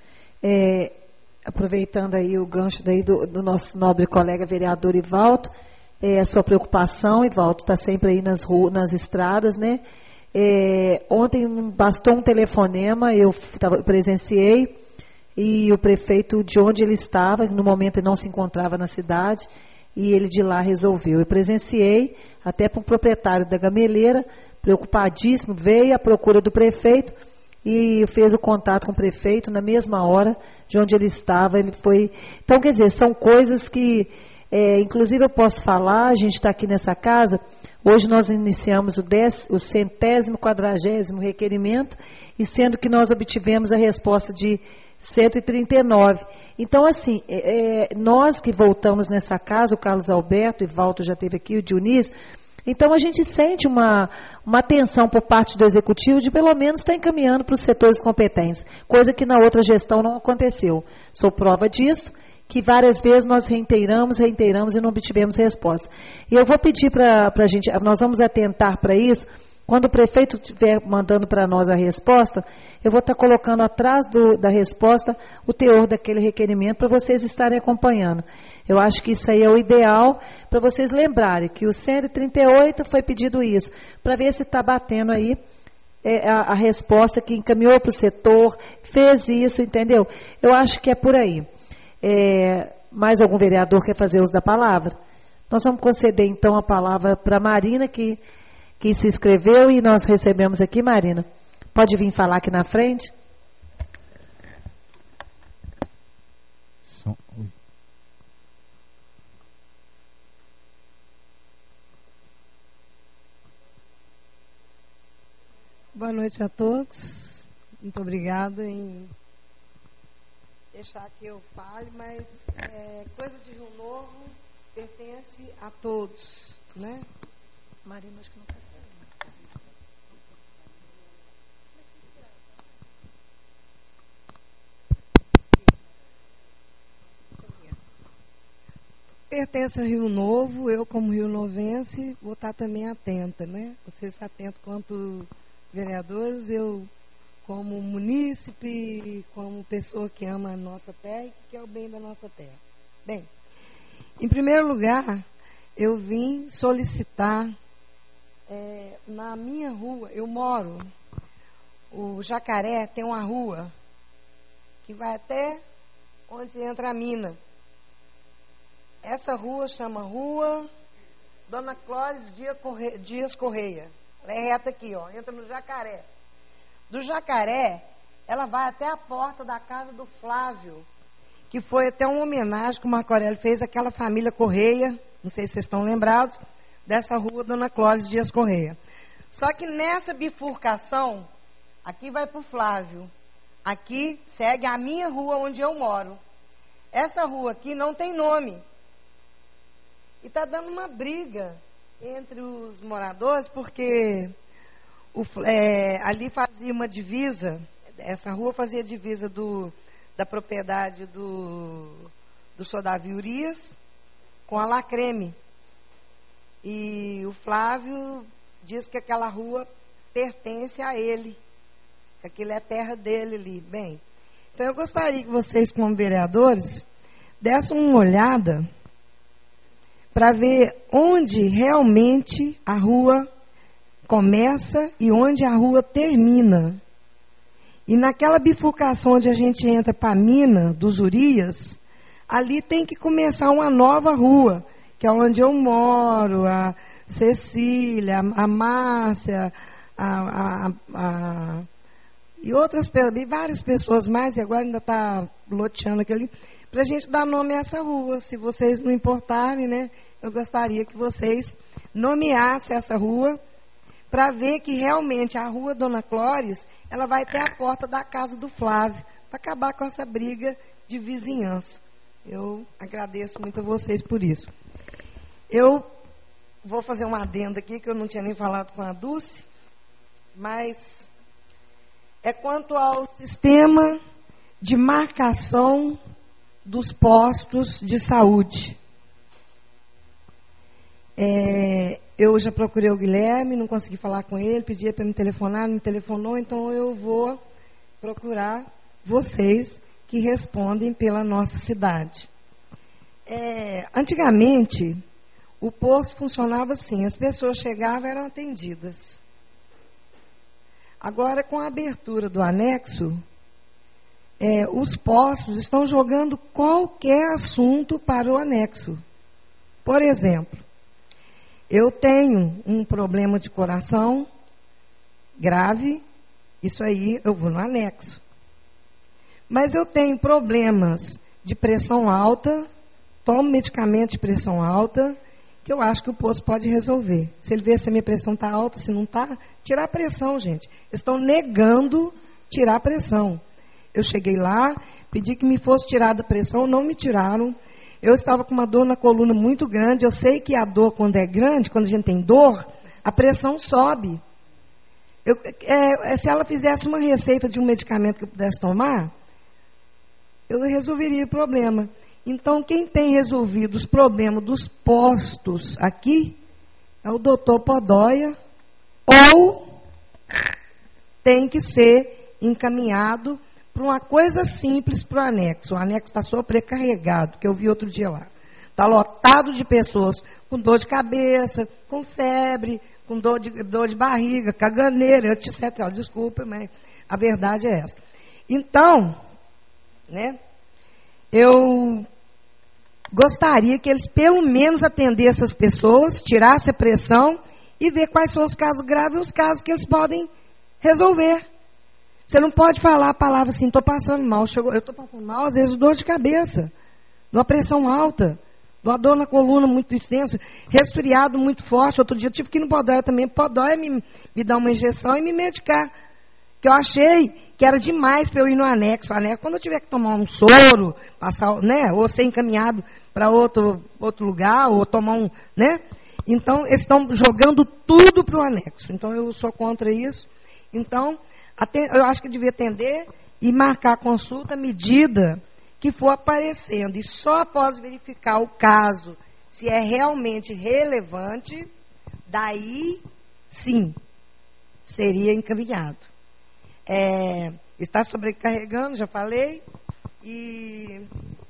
Aproveitando aí o gancho daí do nosso nobre colega vereador Ivaldo, a sua preocupação, Ivaldo, está sempre aí nas estradas, né? Ontem bastou um telefonema, eu presenciei, e o prefeito de onde ele estava, no momento ele não se encontrava na cidade, e ele de lá resolveu. Eu presenciei, até para o proprietário da gameleira, preocupadíssimo, veio à procura do prefeito e fez o contato com o prefeito na mesma hora de onde ele estava. Ele foi. Então, quer dizer, são coisas que Inclusive eu posso falar, a gente está aqui nessa casa, hoje nós iniciamos o 100º, 40º requerimento, e sendo que nós obtivemos a resposta de 139. Então, assim, nós que voltamos nessa casa, o Carlos Alberto, o Ivaldo já esteve aqui, o Dionísio, então a gente sente uma atenção por parte do Executivo de pelo menos estar encaminhando para os setores competentes, coisa que na outra gestão não aconteceu. Sou prova disso, que várias vezes nós reiteramos e não obtivemos resposta. E eu vou pedir para a gente, nós vamos atentar para isso, quando o prefeito estiver mandando para nós a resposta, eu vou estar colocando atrás da resposta o teor daquele requerimento para vocês estarem acompanhando. Eu acho que isso aí é o ideal para vocês lembrarem que o 138 foi pedido isso, para ver se está batendo aí a resposta que encaminhou para o setor, fez isso, entendeu? Eu acho que é por aí. Mais algum vereador quer fazer uso da palavra? Nós vamos conceder então a palavra para a Marina, que se inscreveu e nós recebemos aqui. Marina, pode vir falar aqui na frente?
Boa noite a todos. Muito obrigada em deixar que eu fale, mas coisa de Rio Novo pertence a todos, né?
Marina, acho que não consegue.
Pertence a Rio Novo, eu como rionovense vou estar também atenta, né? Vocês estão atentos quanto vereadores, eu como munícipe, como pessoa que ama a nossa terra e que quer o bem da nossa terra. Bem, em primeiro lugar, eu vim solicitar na minha rua, eu moro, o Jacaré tem uma rua que vai até onde entra a mina. Essa rua chama Rua Dona Clóris Dias Correia. Ela é reta aqui, ó, entra no Jacaré. Do Jacaré, ela vai até a porta da casa do Flávio, que foi até uma homenagem que o Marco Aurélio fez àquela família Correia, não sei se vocês estão lembrados, dessa rua Dona Clóris Dias Correia. Só que nessa bifurcação, aqui vai para o Flávio, aqui segue a minha rua onde eu moro. Essa rua aqui não tem nome. E está dando uma briga entre os moradores, porque ali fazia uma divisa, essa rua fazia divisa da propriedade do Sr. Davi Urias com a Lacreme. E o Flávio diz que aquela rua pertence a ele, que aquilo é terra dele ali. Bem, então eu gostaria que vocês, como vereadores, dessem uma olhada para ver onde realmente a rua começa e onde a rua termina. E naquela bifurcação onde a gente entra para a mina dos Urias, ali tem que começar uma nova rua, que é onde eu moro, a Cecília, a Márcia, e outras pessoas, e várias pessoas mais, e agora ainda está loteando aquilo ali, para a gente dar nome a essa rua. Se vocês não importarem, né, eu gostaria que vocês nomeassem essa rua, para ver que realmente a rua Dona Clóris, ela vai ter a porta da casa do Flávio, para acabar com essa briga de vizinhança. Eu agradeço muito a vocês por isso. Eu vou fazer um adendo aqui, que eu não tinha nem falado com a Dulce, mas é quanto ao sistema de marcação dos postos de saúde. Eu já procurei o Guilherme, não consegui falar com ele, pedi para me telefonar, não me telefonou, então eu vou procurar vocês que respondem pela nossa cidade. Antigamente, o posto funcionava assim, as pessoas chegavam e eram atendidas. Agora, com a abertura do anexo, os postos estão jogando qualquer assunto para o anexo. Por exemplo, eu tenho um problema de coração grave, isso aí eu vou no anexo. Mas eu tenho problemas de pressão alta, tomo medicamento de pressão alta, que eu acho que o posto pode resolver. Se ele ver se a minha pressão está alta, se não está, tirar a pressão, gente. Eles estão negando tirar a pressão. Eu cheguei lá, pedi que me fosse tirada a pressão, não me tiraram. Eu estava com uma dor na coluna muito grande. Eu sei que a dor, quando é grande, quando a gente tem dor, a pressão sobe. Se ela fizesse uma receita de um medicamento que eu pudesse tomar, eu resolveria o problema. Então, quem tem resolvido os problemas dos postos aqui é o doutor Podóia, ou tem que ser encaminhado para uma coisa simples para o anexo. O anexo está sobrecarregado, que eu vi outro dia lá. Está lotado de pessoas com dor de cabeça, com febre, com dor de barriga, caganeira, etc. Desculpa, mas a verdade é essa. Então, né, eu gostaria que eles pelo menos atendessem essas pessoas, tirassem a pressão e ver quais são os casos graves e os casos que eles podem resolver. Você não pode falar a palavra assim, estou passando mal. Eu estou passando mal, às vezes, dor de cabeça, uma pressão alta, uma dor na coluna muito extensa, resfriado muito forte. Outro dia eu tive que ir no Podóia também. Podóia me dar uma injeção e me medicar. Que eu achei que era demais para eu ir no anexo. Quando eu tiver que tomar um soro, passar, né, ou ser encaminhado para outro lugar, ou tomar um, né? Então, eles estão jogando tudo para o anexo. Então, eu sou contra isso. Então, eu acho que devia atender e marcar a consulta à medida que for aparecendo. E só após verificar o caso, se é realmente relevante, daí, sim, seria encaminhado. Está sobrecarregando, já falei, e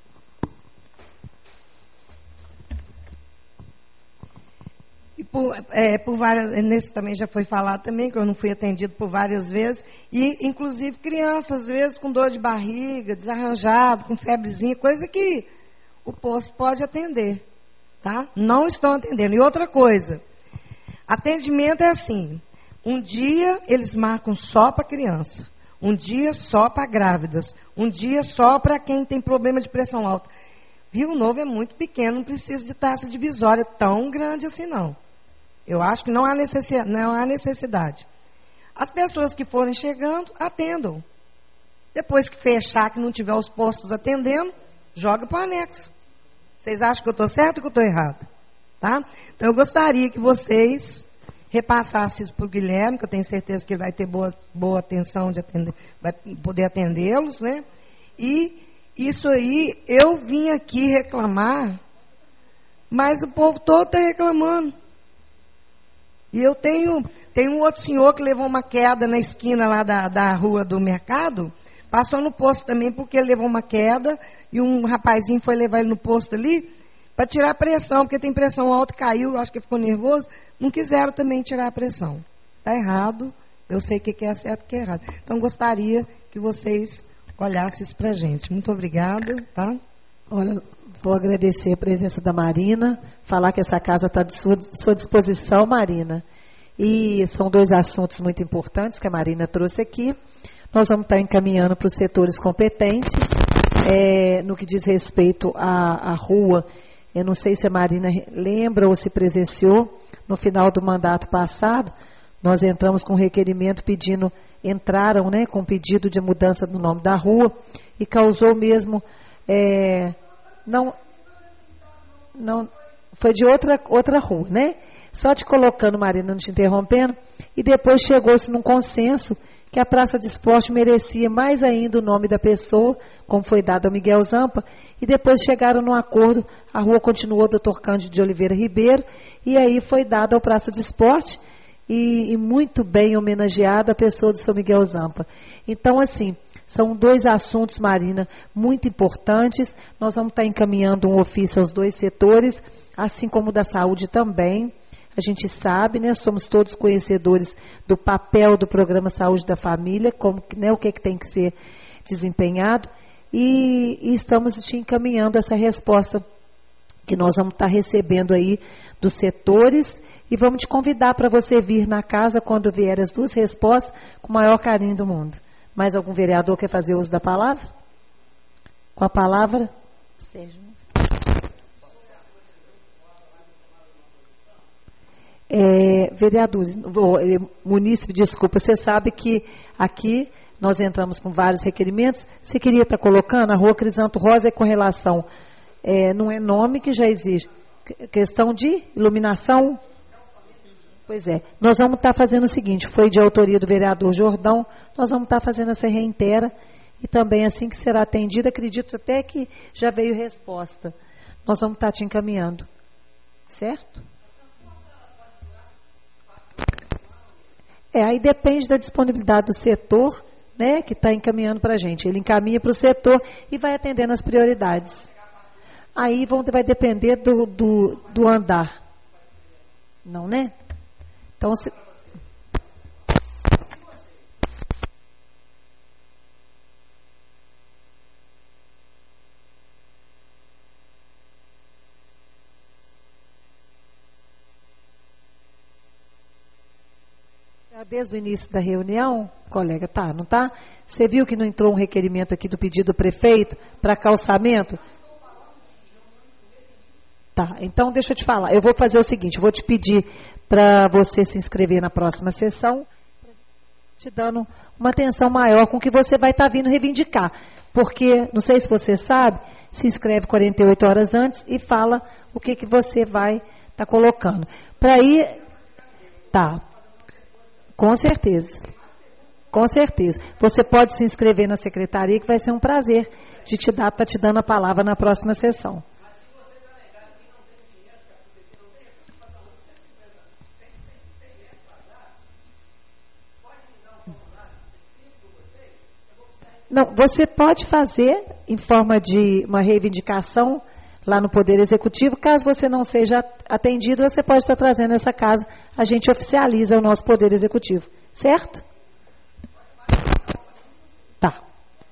por várias, nesse também já foi falado também, que eu não fui atendido por várias vezes, e inclusive crianças, às vezes, com dor de barriga, desarranjado, com febrezinha, coisa que o posto pode atender, tá? Não estão atendendo. E outra coisa, atendimento é assim, um dia eles marcam só para criança, um dia só para grávidas, um dia só para quem tem problema de pressão alta. Rio Novo é muito pequeno, não precisa de taxa divisória tão grande assim, não. Eu acho que não há necessidade. As pessoas que forem chegando, atendam. Depois que fechar, que não tiver os postos atendendo, joga para o anexo. Vocês acham que eu estou certo ou que eu estou errado? Tá? Então, eu gostaria que vocês repassassem isso para o Guilherme, que eu tenho certeza que ele vai ter boa atenção de atender, vai poder atendê-los, né? E isso aí, eu vim aqui reclamar, mas o povo todo está reclamando. E eu tenho um outro senhor que levou uma queda na esquina lá da rua do mercado, passou no posto também porque ele levou uma queda, e um rapazinho foi levar ele no posto ali para tirar a pressão, porque tem pressão alta, caiu, acho que ficou nervoso, não quiseram também tirar a pressão. Está errado, eu sei o que é certo e o que é errado. Então, gostaria que vocês olhassem isso para a gente. Muito obrigada, tá?
Olha, vou agradecer a presença da Marina, falar que essa casa está à sua disposição, Marina. E são dois assuntos muito importantes que a Marina trouxe aqui. Nós vamos estar encaminhando para os setores competentes. No que diz respeito à rua, eu não sei se a Marina lembra ou se presenciou, no final do mandato passado, nós entramos com um requerimento entraram, né, com pedido de mudança do nome da rua, e causou mesmo, foi de outra rua, né? Só te colocando, Marina, não te interrompendo, e depois chegou-se num consenso que a Praça de Esporte merecia mais ainda o nome da pessoa, como foi dado ao Miguel Zampa, e depois chegaram num acordo, a rua continuou Dr. Cândido de Oliveira Ribeiro, e aí foi dado ao Praça de Esporte, e muito bem homenageada a pessoa do São Miguel Zampa. Então, assim, são dois assuntos, Marina, muito importantes. Nós vamos estar encaminhando um ofício aos dois setores, assim como da saúde também. A gente sabe, né, somos todos conhecedores do papel do Programa Saúde da Família, como, né, o que tem que ser desempenhado, e estamos te encaminhando essa resposta que nós vamos estar recebendo aí dos setores, e vamos te convidar para você vir na casa quando vier as duas respostas, com o maior carinho do mundo. Mais algum vereador quer fazer uso da palavra? Com a palavra, Sérgio. Vereadores, munícipe, desculpa, você sabe que aqui nós entramos com vários requerimentos. Você queria estar colocando a Rua Crisanto Rosa com relação, não é nome que já existe, questão de iluminação? Pois é, nós vamos estar fazendo o seguinte, foi de autoria do vereador Jordão, nós vamos estar fazendo essa reitera e também assim que será atendida, acredito até que já veio resposta. Nós vamos estar te encaminhando, certo? Aí depende da disponibilidade do setor, né, que está encaminhando para a gente. Ele encaminha para o setor e vai atendendo as prioridades. Aí vai depender do andar. Não, né? Então, desde o início da reunião, colega, tá, não tá? Você viu que não entrou um requerimento aqui do pedido do prefeito para calçamento? Tá, então deixa eu te falar. Eu vou fazer o seguinte, eu vou te pedir para você se inscrever na próxima sessão, te dando uma atenção maior com o que você vai estar vindo reivindicar. Porque, não sei se você sabe, se inscreve 48 horas antes e fala o que você vai estar colocando. Para ir... Tá. Com certeza. Com certeza. Você pode se inscrever na secretaria, que vai ser um prazer de te dar, estar te dando a palavra na próxima sessão. Não, você pode fazer em forma de uma reivindicação lá no Poder Executivo. Caso você não seja atendido, você pode estar trazendo essa casa. A gente oficializa o nosso Poder Executivo. Certo? Tá.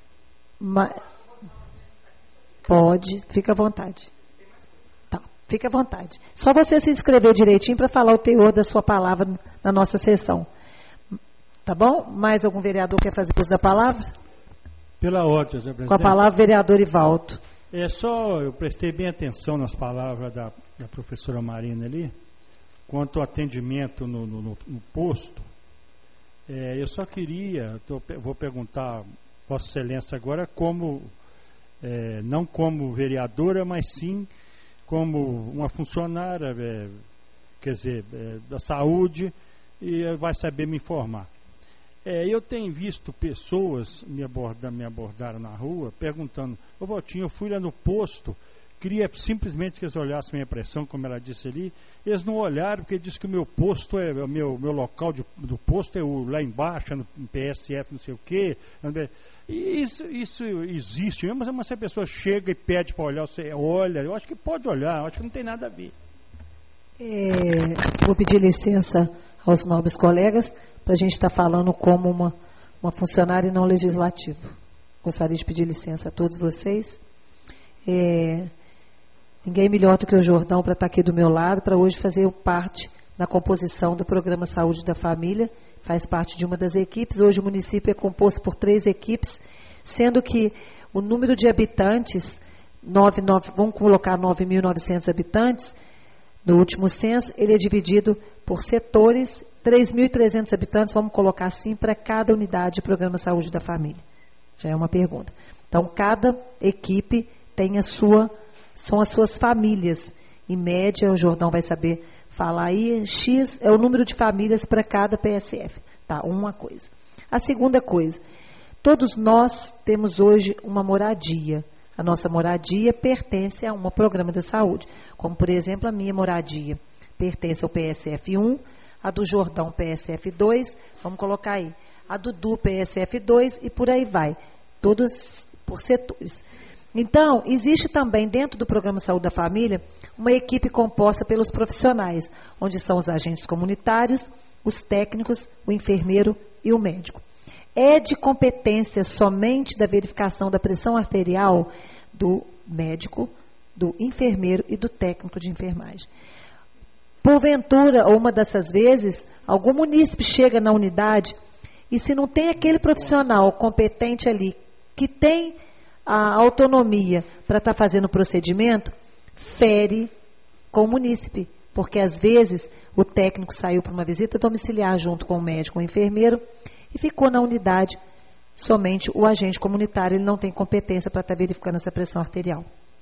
Pode, fica à vontade. Tá, fica à vontade. Só você se inscrever direitinho para falar o teor da sua palavra na nossa sessão. Tá bom? Mais algum vereador quer fazer uso da palavra?
Pela ordem, senhor presidente.
Com a palavra, vereador Ivaldo.
Eu prestei bem atenção nas palavras da professora Marina ali, quanto ao atendimento no posto. Eu só queria, vou perguntar a Vossa Excelência agora, não como vereadora, mas sim como uma funcionária, da saúde, e vai saber me informar. Eu tenho visto pessoas me abordaram na rua, perguntando, ô Valtinho, eu fui lá no posto, queria simplesmente que eles olhassem minha pressão, como ela disse ali. Eles não olharam, porque disse que o meu posto o meu local do posto é lá embaixo, no PSF, não sei o quê. E isso existe mesmo, mas se a pessoa chega e pede para olhar, você olha, eu acho que pode olhar, eu acho que não tem nada a ver.
Vou pedir licença aos nobres colegas, para a gente estar falando como uma funcionária e não legislativo. Gostaria de pedir licença a todos vocês. Ninguém melhor do que o Jordão para estar aqui do meu lado, para hoje fazer parte na composição do Programa Saúde da Família, faz parte de uma das equipes. Hoje o município é composto por 3 equipes, sendo que o número de habitantes, vamos colocar 9.900 habitantes, no último censo, ele é dividido por setores, 3.300 habitantes, vamos colocar assim, para cada unidade de Programa Saúde da Família. Já é uma pergunta. Então, cada equipe tem são as suas famílias. Em média, o Jordão vai saber falar aí, X é o número de famílias para cada PSF. Tá, uma coisa. A segunda coisa, todos nós temos hoje uma moradia. A nossa moradia pertence a um programa da saúde. Como, por exemplo, a minha moradia pertence ao PSF 1, a do Jordão PSF 2, vamos colocar aí, a do PSF 2 e por aí vai, todos por setores. Então, existe também dentro do Programa Saúde da Família uma equipe composta pelos profissionais, onde são os agentes comunitários, os técnicos, o enfermeiro e o médico. É de competência somente da verificação da pressão arterial do médico, do enfermeiro e do técnico de enfermagem. Porventura, ou uma dessas vezes, algum munícipe chega na unidade e se não tem aquele profissional competente ali, que tem a autonomia para estar fazendo o procedimento, fere com o munícipe, porque às vezes o técnico saiu para uma visita domiciliar junto com o médico ou o enfermeiro e ficou na unidade somente o agente comunitário, ele não tem competência para estar verificando essa pressão arterial.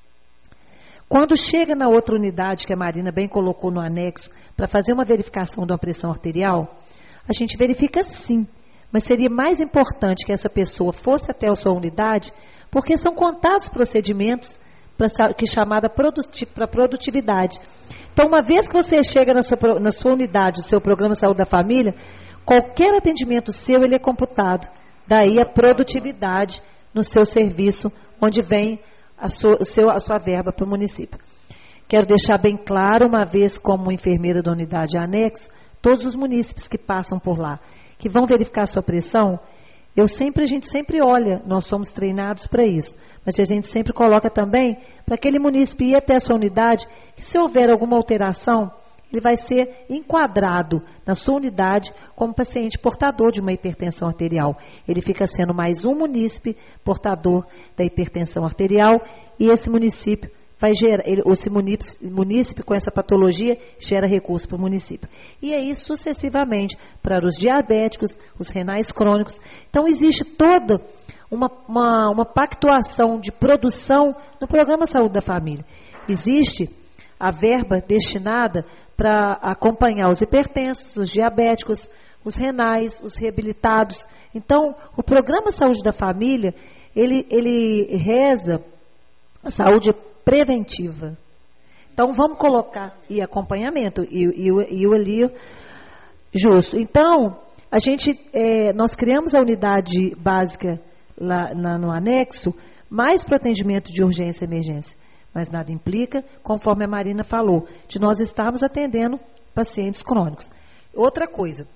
Quando chega na outra unidade, que a Marina bem colocou no anexo, para fazer uma verificação de uma pressão arterial, a gente verifica sim, mas seria mais importante que essa pessoa fosse até a sua unidade, porque são contados procedimentos que é chamada para produtividade. Então, uma vez que você chega na sua unidade, o seu programa de saúde da família, qualquer atendimento seu, ele é computado. Daí a produtividade no seu serviço, onde vem a sua verba para o município. Quero deixar bem claro, uma vez como enfermeira da unidade anexo, todos os munícipes que passam por lá, que vão verificar a sua pressão, a gente sempre olha, nós somos treinados para isso, mas a gente sempre coloca também para aquele munícipe ir até a sua unidade, que se houver alguma alteração, ele vai ser enquadrado na sua unidade como paciente portador de uma hipertensão arterial. Ele fica sendo mais um munícipe portador da hipertensão arterial e esse município vai gerar, esse munícipe com essa patologia gera recurso para o município. E aí sucessivamente para os diabéticos, os renais crônicos. Então existe toda uma pactuação de produção no programa Saúde da Família. Existe a verba destinada para acompanhar os hipertensos, os diabéticos, os renais, os reabilitados. Então, o programa Saúde da Família, ele reza a saúde preventiva. Então, vamos colocar, e acompanhamento, e o ali justo. Então, nós criamos a unidade básica lá no anexo, mais para atendimento de urgência e emergência. Mas nada implica, conforme a Marina falou, de nós estarmos atendendo pacientes crônicos. Outra coisa,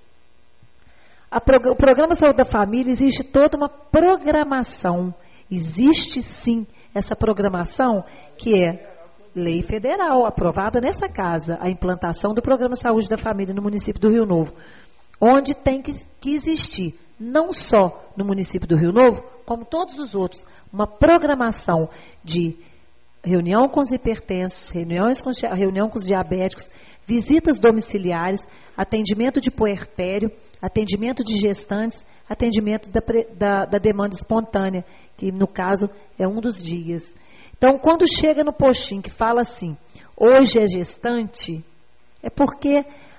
o programa Saúde da Família, existe toda uma programação, existe sim essa programação que é lei federal, aprovada nessa casa, a implantação do programa Saúde da Família no município do Rio Novo, onde tem que existir, não só no município do Rio Novo, como todos os outros, uma programação de reunião com os hipertensos, reunião com os diabéticos, visitas domiciliares, atendimento de puerpério, atendimento de gestantes, atendimento da demanda espontânea, que no caso é um dos dias. Então, quando chega no postinho que fala assim, hoje é gestante, é porque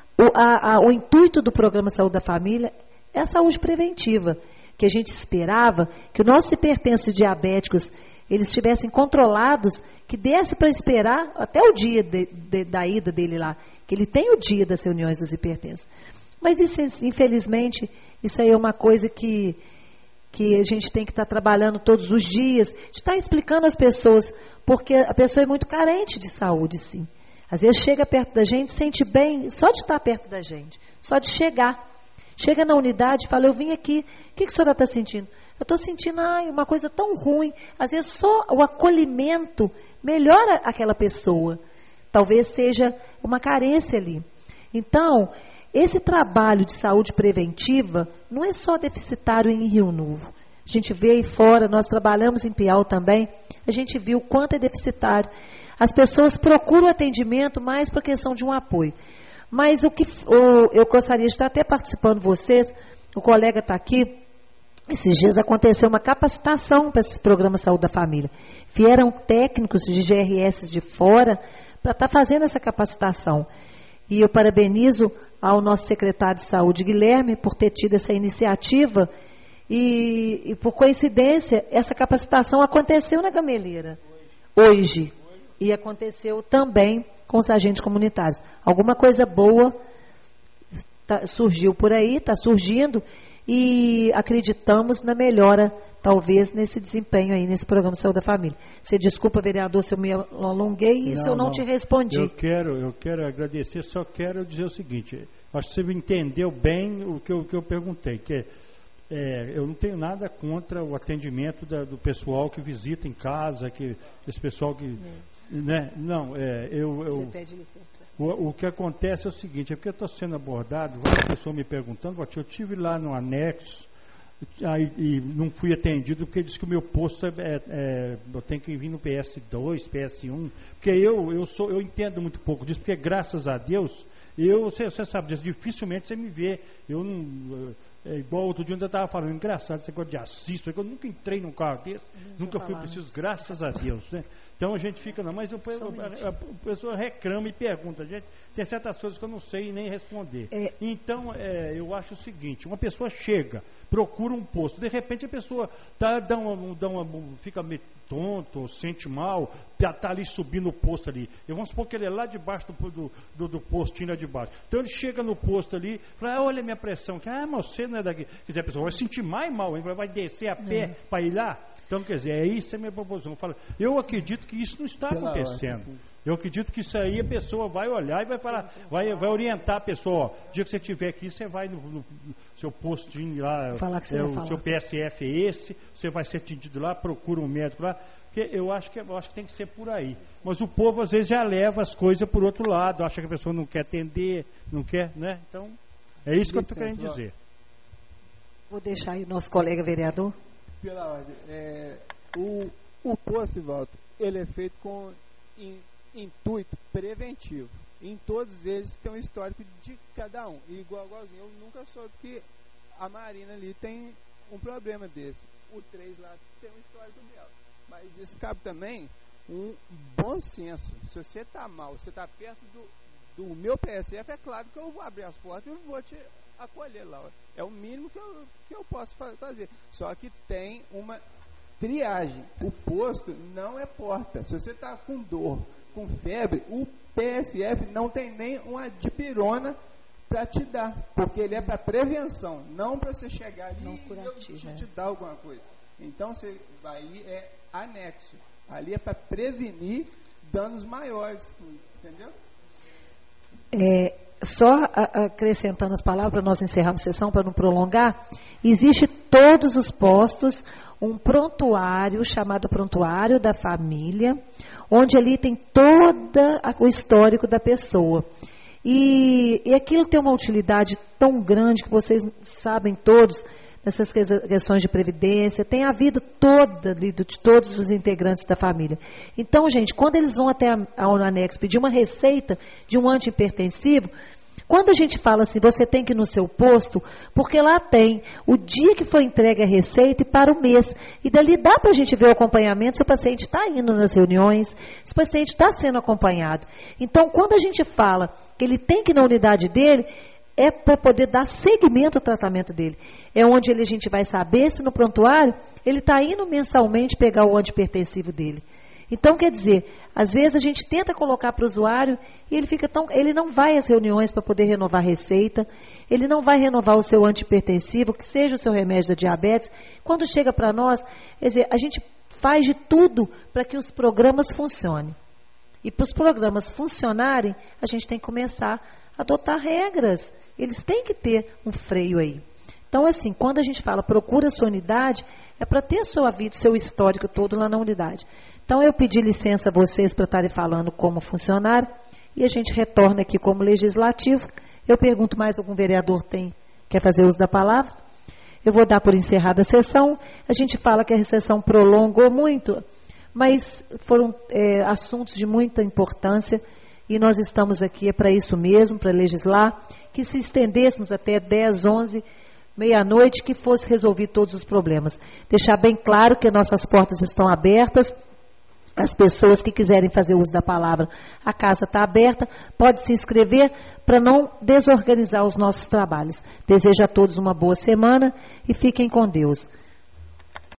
o intuito do programa Saúde da Família é a saúde preventiva, que a gente esperava que os nossos hipertensos e diabéticos eles estivessem controlados, que desse para esperar até o dia da ida dele lá, que ele tem o dia das reuniões dos hipertensos. Mas, isso, infelizmente, isso aí é uma coisa que a gente tem que estar trabalhando todos os dias, de estar explicando às pessoas, porque a pessoa é muito carente de saúde, sim. Às vezes chega perto da gente, sente bem, só de estar perto da gente, só de chegar. Chega na unidade e fala, eu vim aqui, o que a senhora está sentindo? Eu estou sentindo uma coisa tão ruim. Às vezes só o acolhimento melhora aquela pessoa. Talvez seja uma carência ali. Então, esse trabalho de saúde preventiva não é só deficitário em Rio Novo. A gente vê aí fora, nós trabalhamos em Piau também, a gente viu o quanto é deficitário. As pessoas procuram atendimento mais por questão de um apoio. Mas eu gostaria de estar até participando de vocês, o colega está aqui. Esses dias aconteceu uma capacitação para esse programa Saúde da Família. Vieram técnicos de GRS de fora para estar fazendo essa capacitação. E eu parabenizo ao nosso secretário de Saúde, Guilherme, por ter tido essa iniciativa. E por coincidência, essa capacitação aconteceu na Gameleira, hoje. E aconteceu também com os agentes comunitários. Alguma coisa boa surgiu por aí, está surgindo. E acreditamos na melhora, talvez, nesse desempenho aí, nesse programa de Saúde da Família. Você desculpa, vereador, se eu me alonguei e se eu não te respondi.
Eu quero agradecer, só quero dizer o seguinte, acho que você entendeu bem o que eu perguntei, que eu não tenho nada contra o atendimento do pessoal que visita em casa, esse pessoal que... Né? Não,
Você pede licença.
O que acontece é o seguinte, é porque eu estou sendo abordado, várias pessoas me perguntando, eu estive lá no anexo, e não fui atendido porque disse que o meu posto eu tenho que vir no PS2, PS1, porque eu entendo muito pouco disso, porque graças a Deus, você sabe disso, dificilmente você me vê, eu não... igual outro dia eu estava falando, engraçado esse negócio de assisto, eu nunca entrei num carro desse, nunca fui preciso, graças a Deus, né? Então a gente fica, não, mas a pessoa reclama e pergunta, gente, tem certas coisas que eu não sei nem responder. Então, eu acho o seguinte, uma pessoa chega, procura um posto, de repente a pessoa fica meio tonto, sente mal, está ali subindo o posto ali. Vamos supor que ele é lá debaixo do postinho lá de baixo. Então ele chega no posto ali, fala, olha a minha pressão, mas você não é daqui. Quer dizer, a pessoa vai sentir mais mal, hein? Vai descer a pé para ir lá. Então, quer dizer, isso é minha proposição. Eu acredito que isso não está acontecendo. Eu acredito que isso aí a pessoa vai olhar e vai falar, vai orientar a pessoa, o dia que você estiver aqui, você vai no seu postinho lá, o seu PSF é esse, você vai ser atendido lá, procura um médico lá, porque eu acho que tem que ser por aí. Mas o povo às vezes já leva as coisas por outro lado, acha que a pessoa não quer atender, não quer, né? Então, é isso que eu estou querendo dizer.
Vou deixar aí o nosso colega vereador.
Pela ordem, o posto, Walter, ele é feito com intuito preventivo. Em todos eles tem um histórico de cada um. E igualzinho, eu nunca soube que a Marina ali tem um problema desse. O 3 lá tem um histórico dela. Mas isso cabe também um bom senso. Se você está mal, você está perto do meu PSF, é claro que eu vou abrir as portas e vou te acolher lá. É o mínimo que eu posso fazer. Só que tem uma triagem. O posto não é porta. Se você está com dor, com febre, o PSF não tem nem uma dipirona para te dar, porque ele é para prevenção, não para você chegar ali e te dar alguma coisa. Então, aí é anexo. Ali é para prevenir danos maiores, entendeu?
Só acrescentando as palavras para nós encerrarmos a sessão, para não prolongar, existe todos os postos um prontuário chamado Prontuário da Família, onde ali tem todo o histórico da pessoa. E aquilo tem uma utilidade tão grande que vocês sabem todos, nessas questões de previdência, tem a vida toda ali de todos os integrantes da família. Então, gente, quando eles vão até ao anexo pedir uma receita de um antihipertensivo, quando a gente fala assim, você tem que ir no seu posto, porque lá tem o dia que foi entregue a receita e para o mês. E dali dá para a gente ver o acompanhamento, se o paciente está indo nas reuniões, se o paciente está sendo acompanhado. Então, quando a gente fala que ele tem que ir na unidade dele, é para poder dar seguimento ao tratamento dele. É onde a gente vai saber se no prontuário ele está indo mensalmente pegar o antihipertensivo dele. Então, quer dizer, às vezes a gente tenta colocar para o usuário e ele não vai às reuniões para poder renovar a receita, ele não vai renovar o seu antihipertensivo, que seja o seu remédio da diabetes. Quando chega para nós, quer dizer, a gente faz de tudo para que os programas funcionem. E para os programas funcionarem, a gente tem que começar a adotar regras. Eles têm que ter um freio aí. Então, assim, quando a gente fala procura a sua unidade, é para ter a sua vida, o seu histórico todo lá na unidade. Então, eu pedi licença a vocês para estarem falando como funcionário e a gente retorna aqui como legislativo. Eu pergunto, mais algum vereador quer fazer uso da palavra? Eu vou dar por encerrada a sessão. A gente fala que a sessão prolongou muito, mas foram assuntos de muita importância e nós estamos aqui para isso mesmo, para legislar, que se estendêssemos até 10, 11, meia-noite, que fosse resolver todos os problemas. Deixar bem claro que nossas portas estão abertas, as pessoas que quiserem fazer uso da palavra, a casa está aberta, pode se inscrever para não desorganizar os nossos trabalhos. Desejo a todos uma boa semana e fiquem com Deus.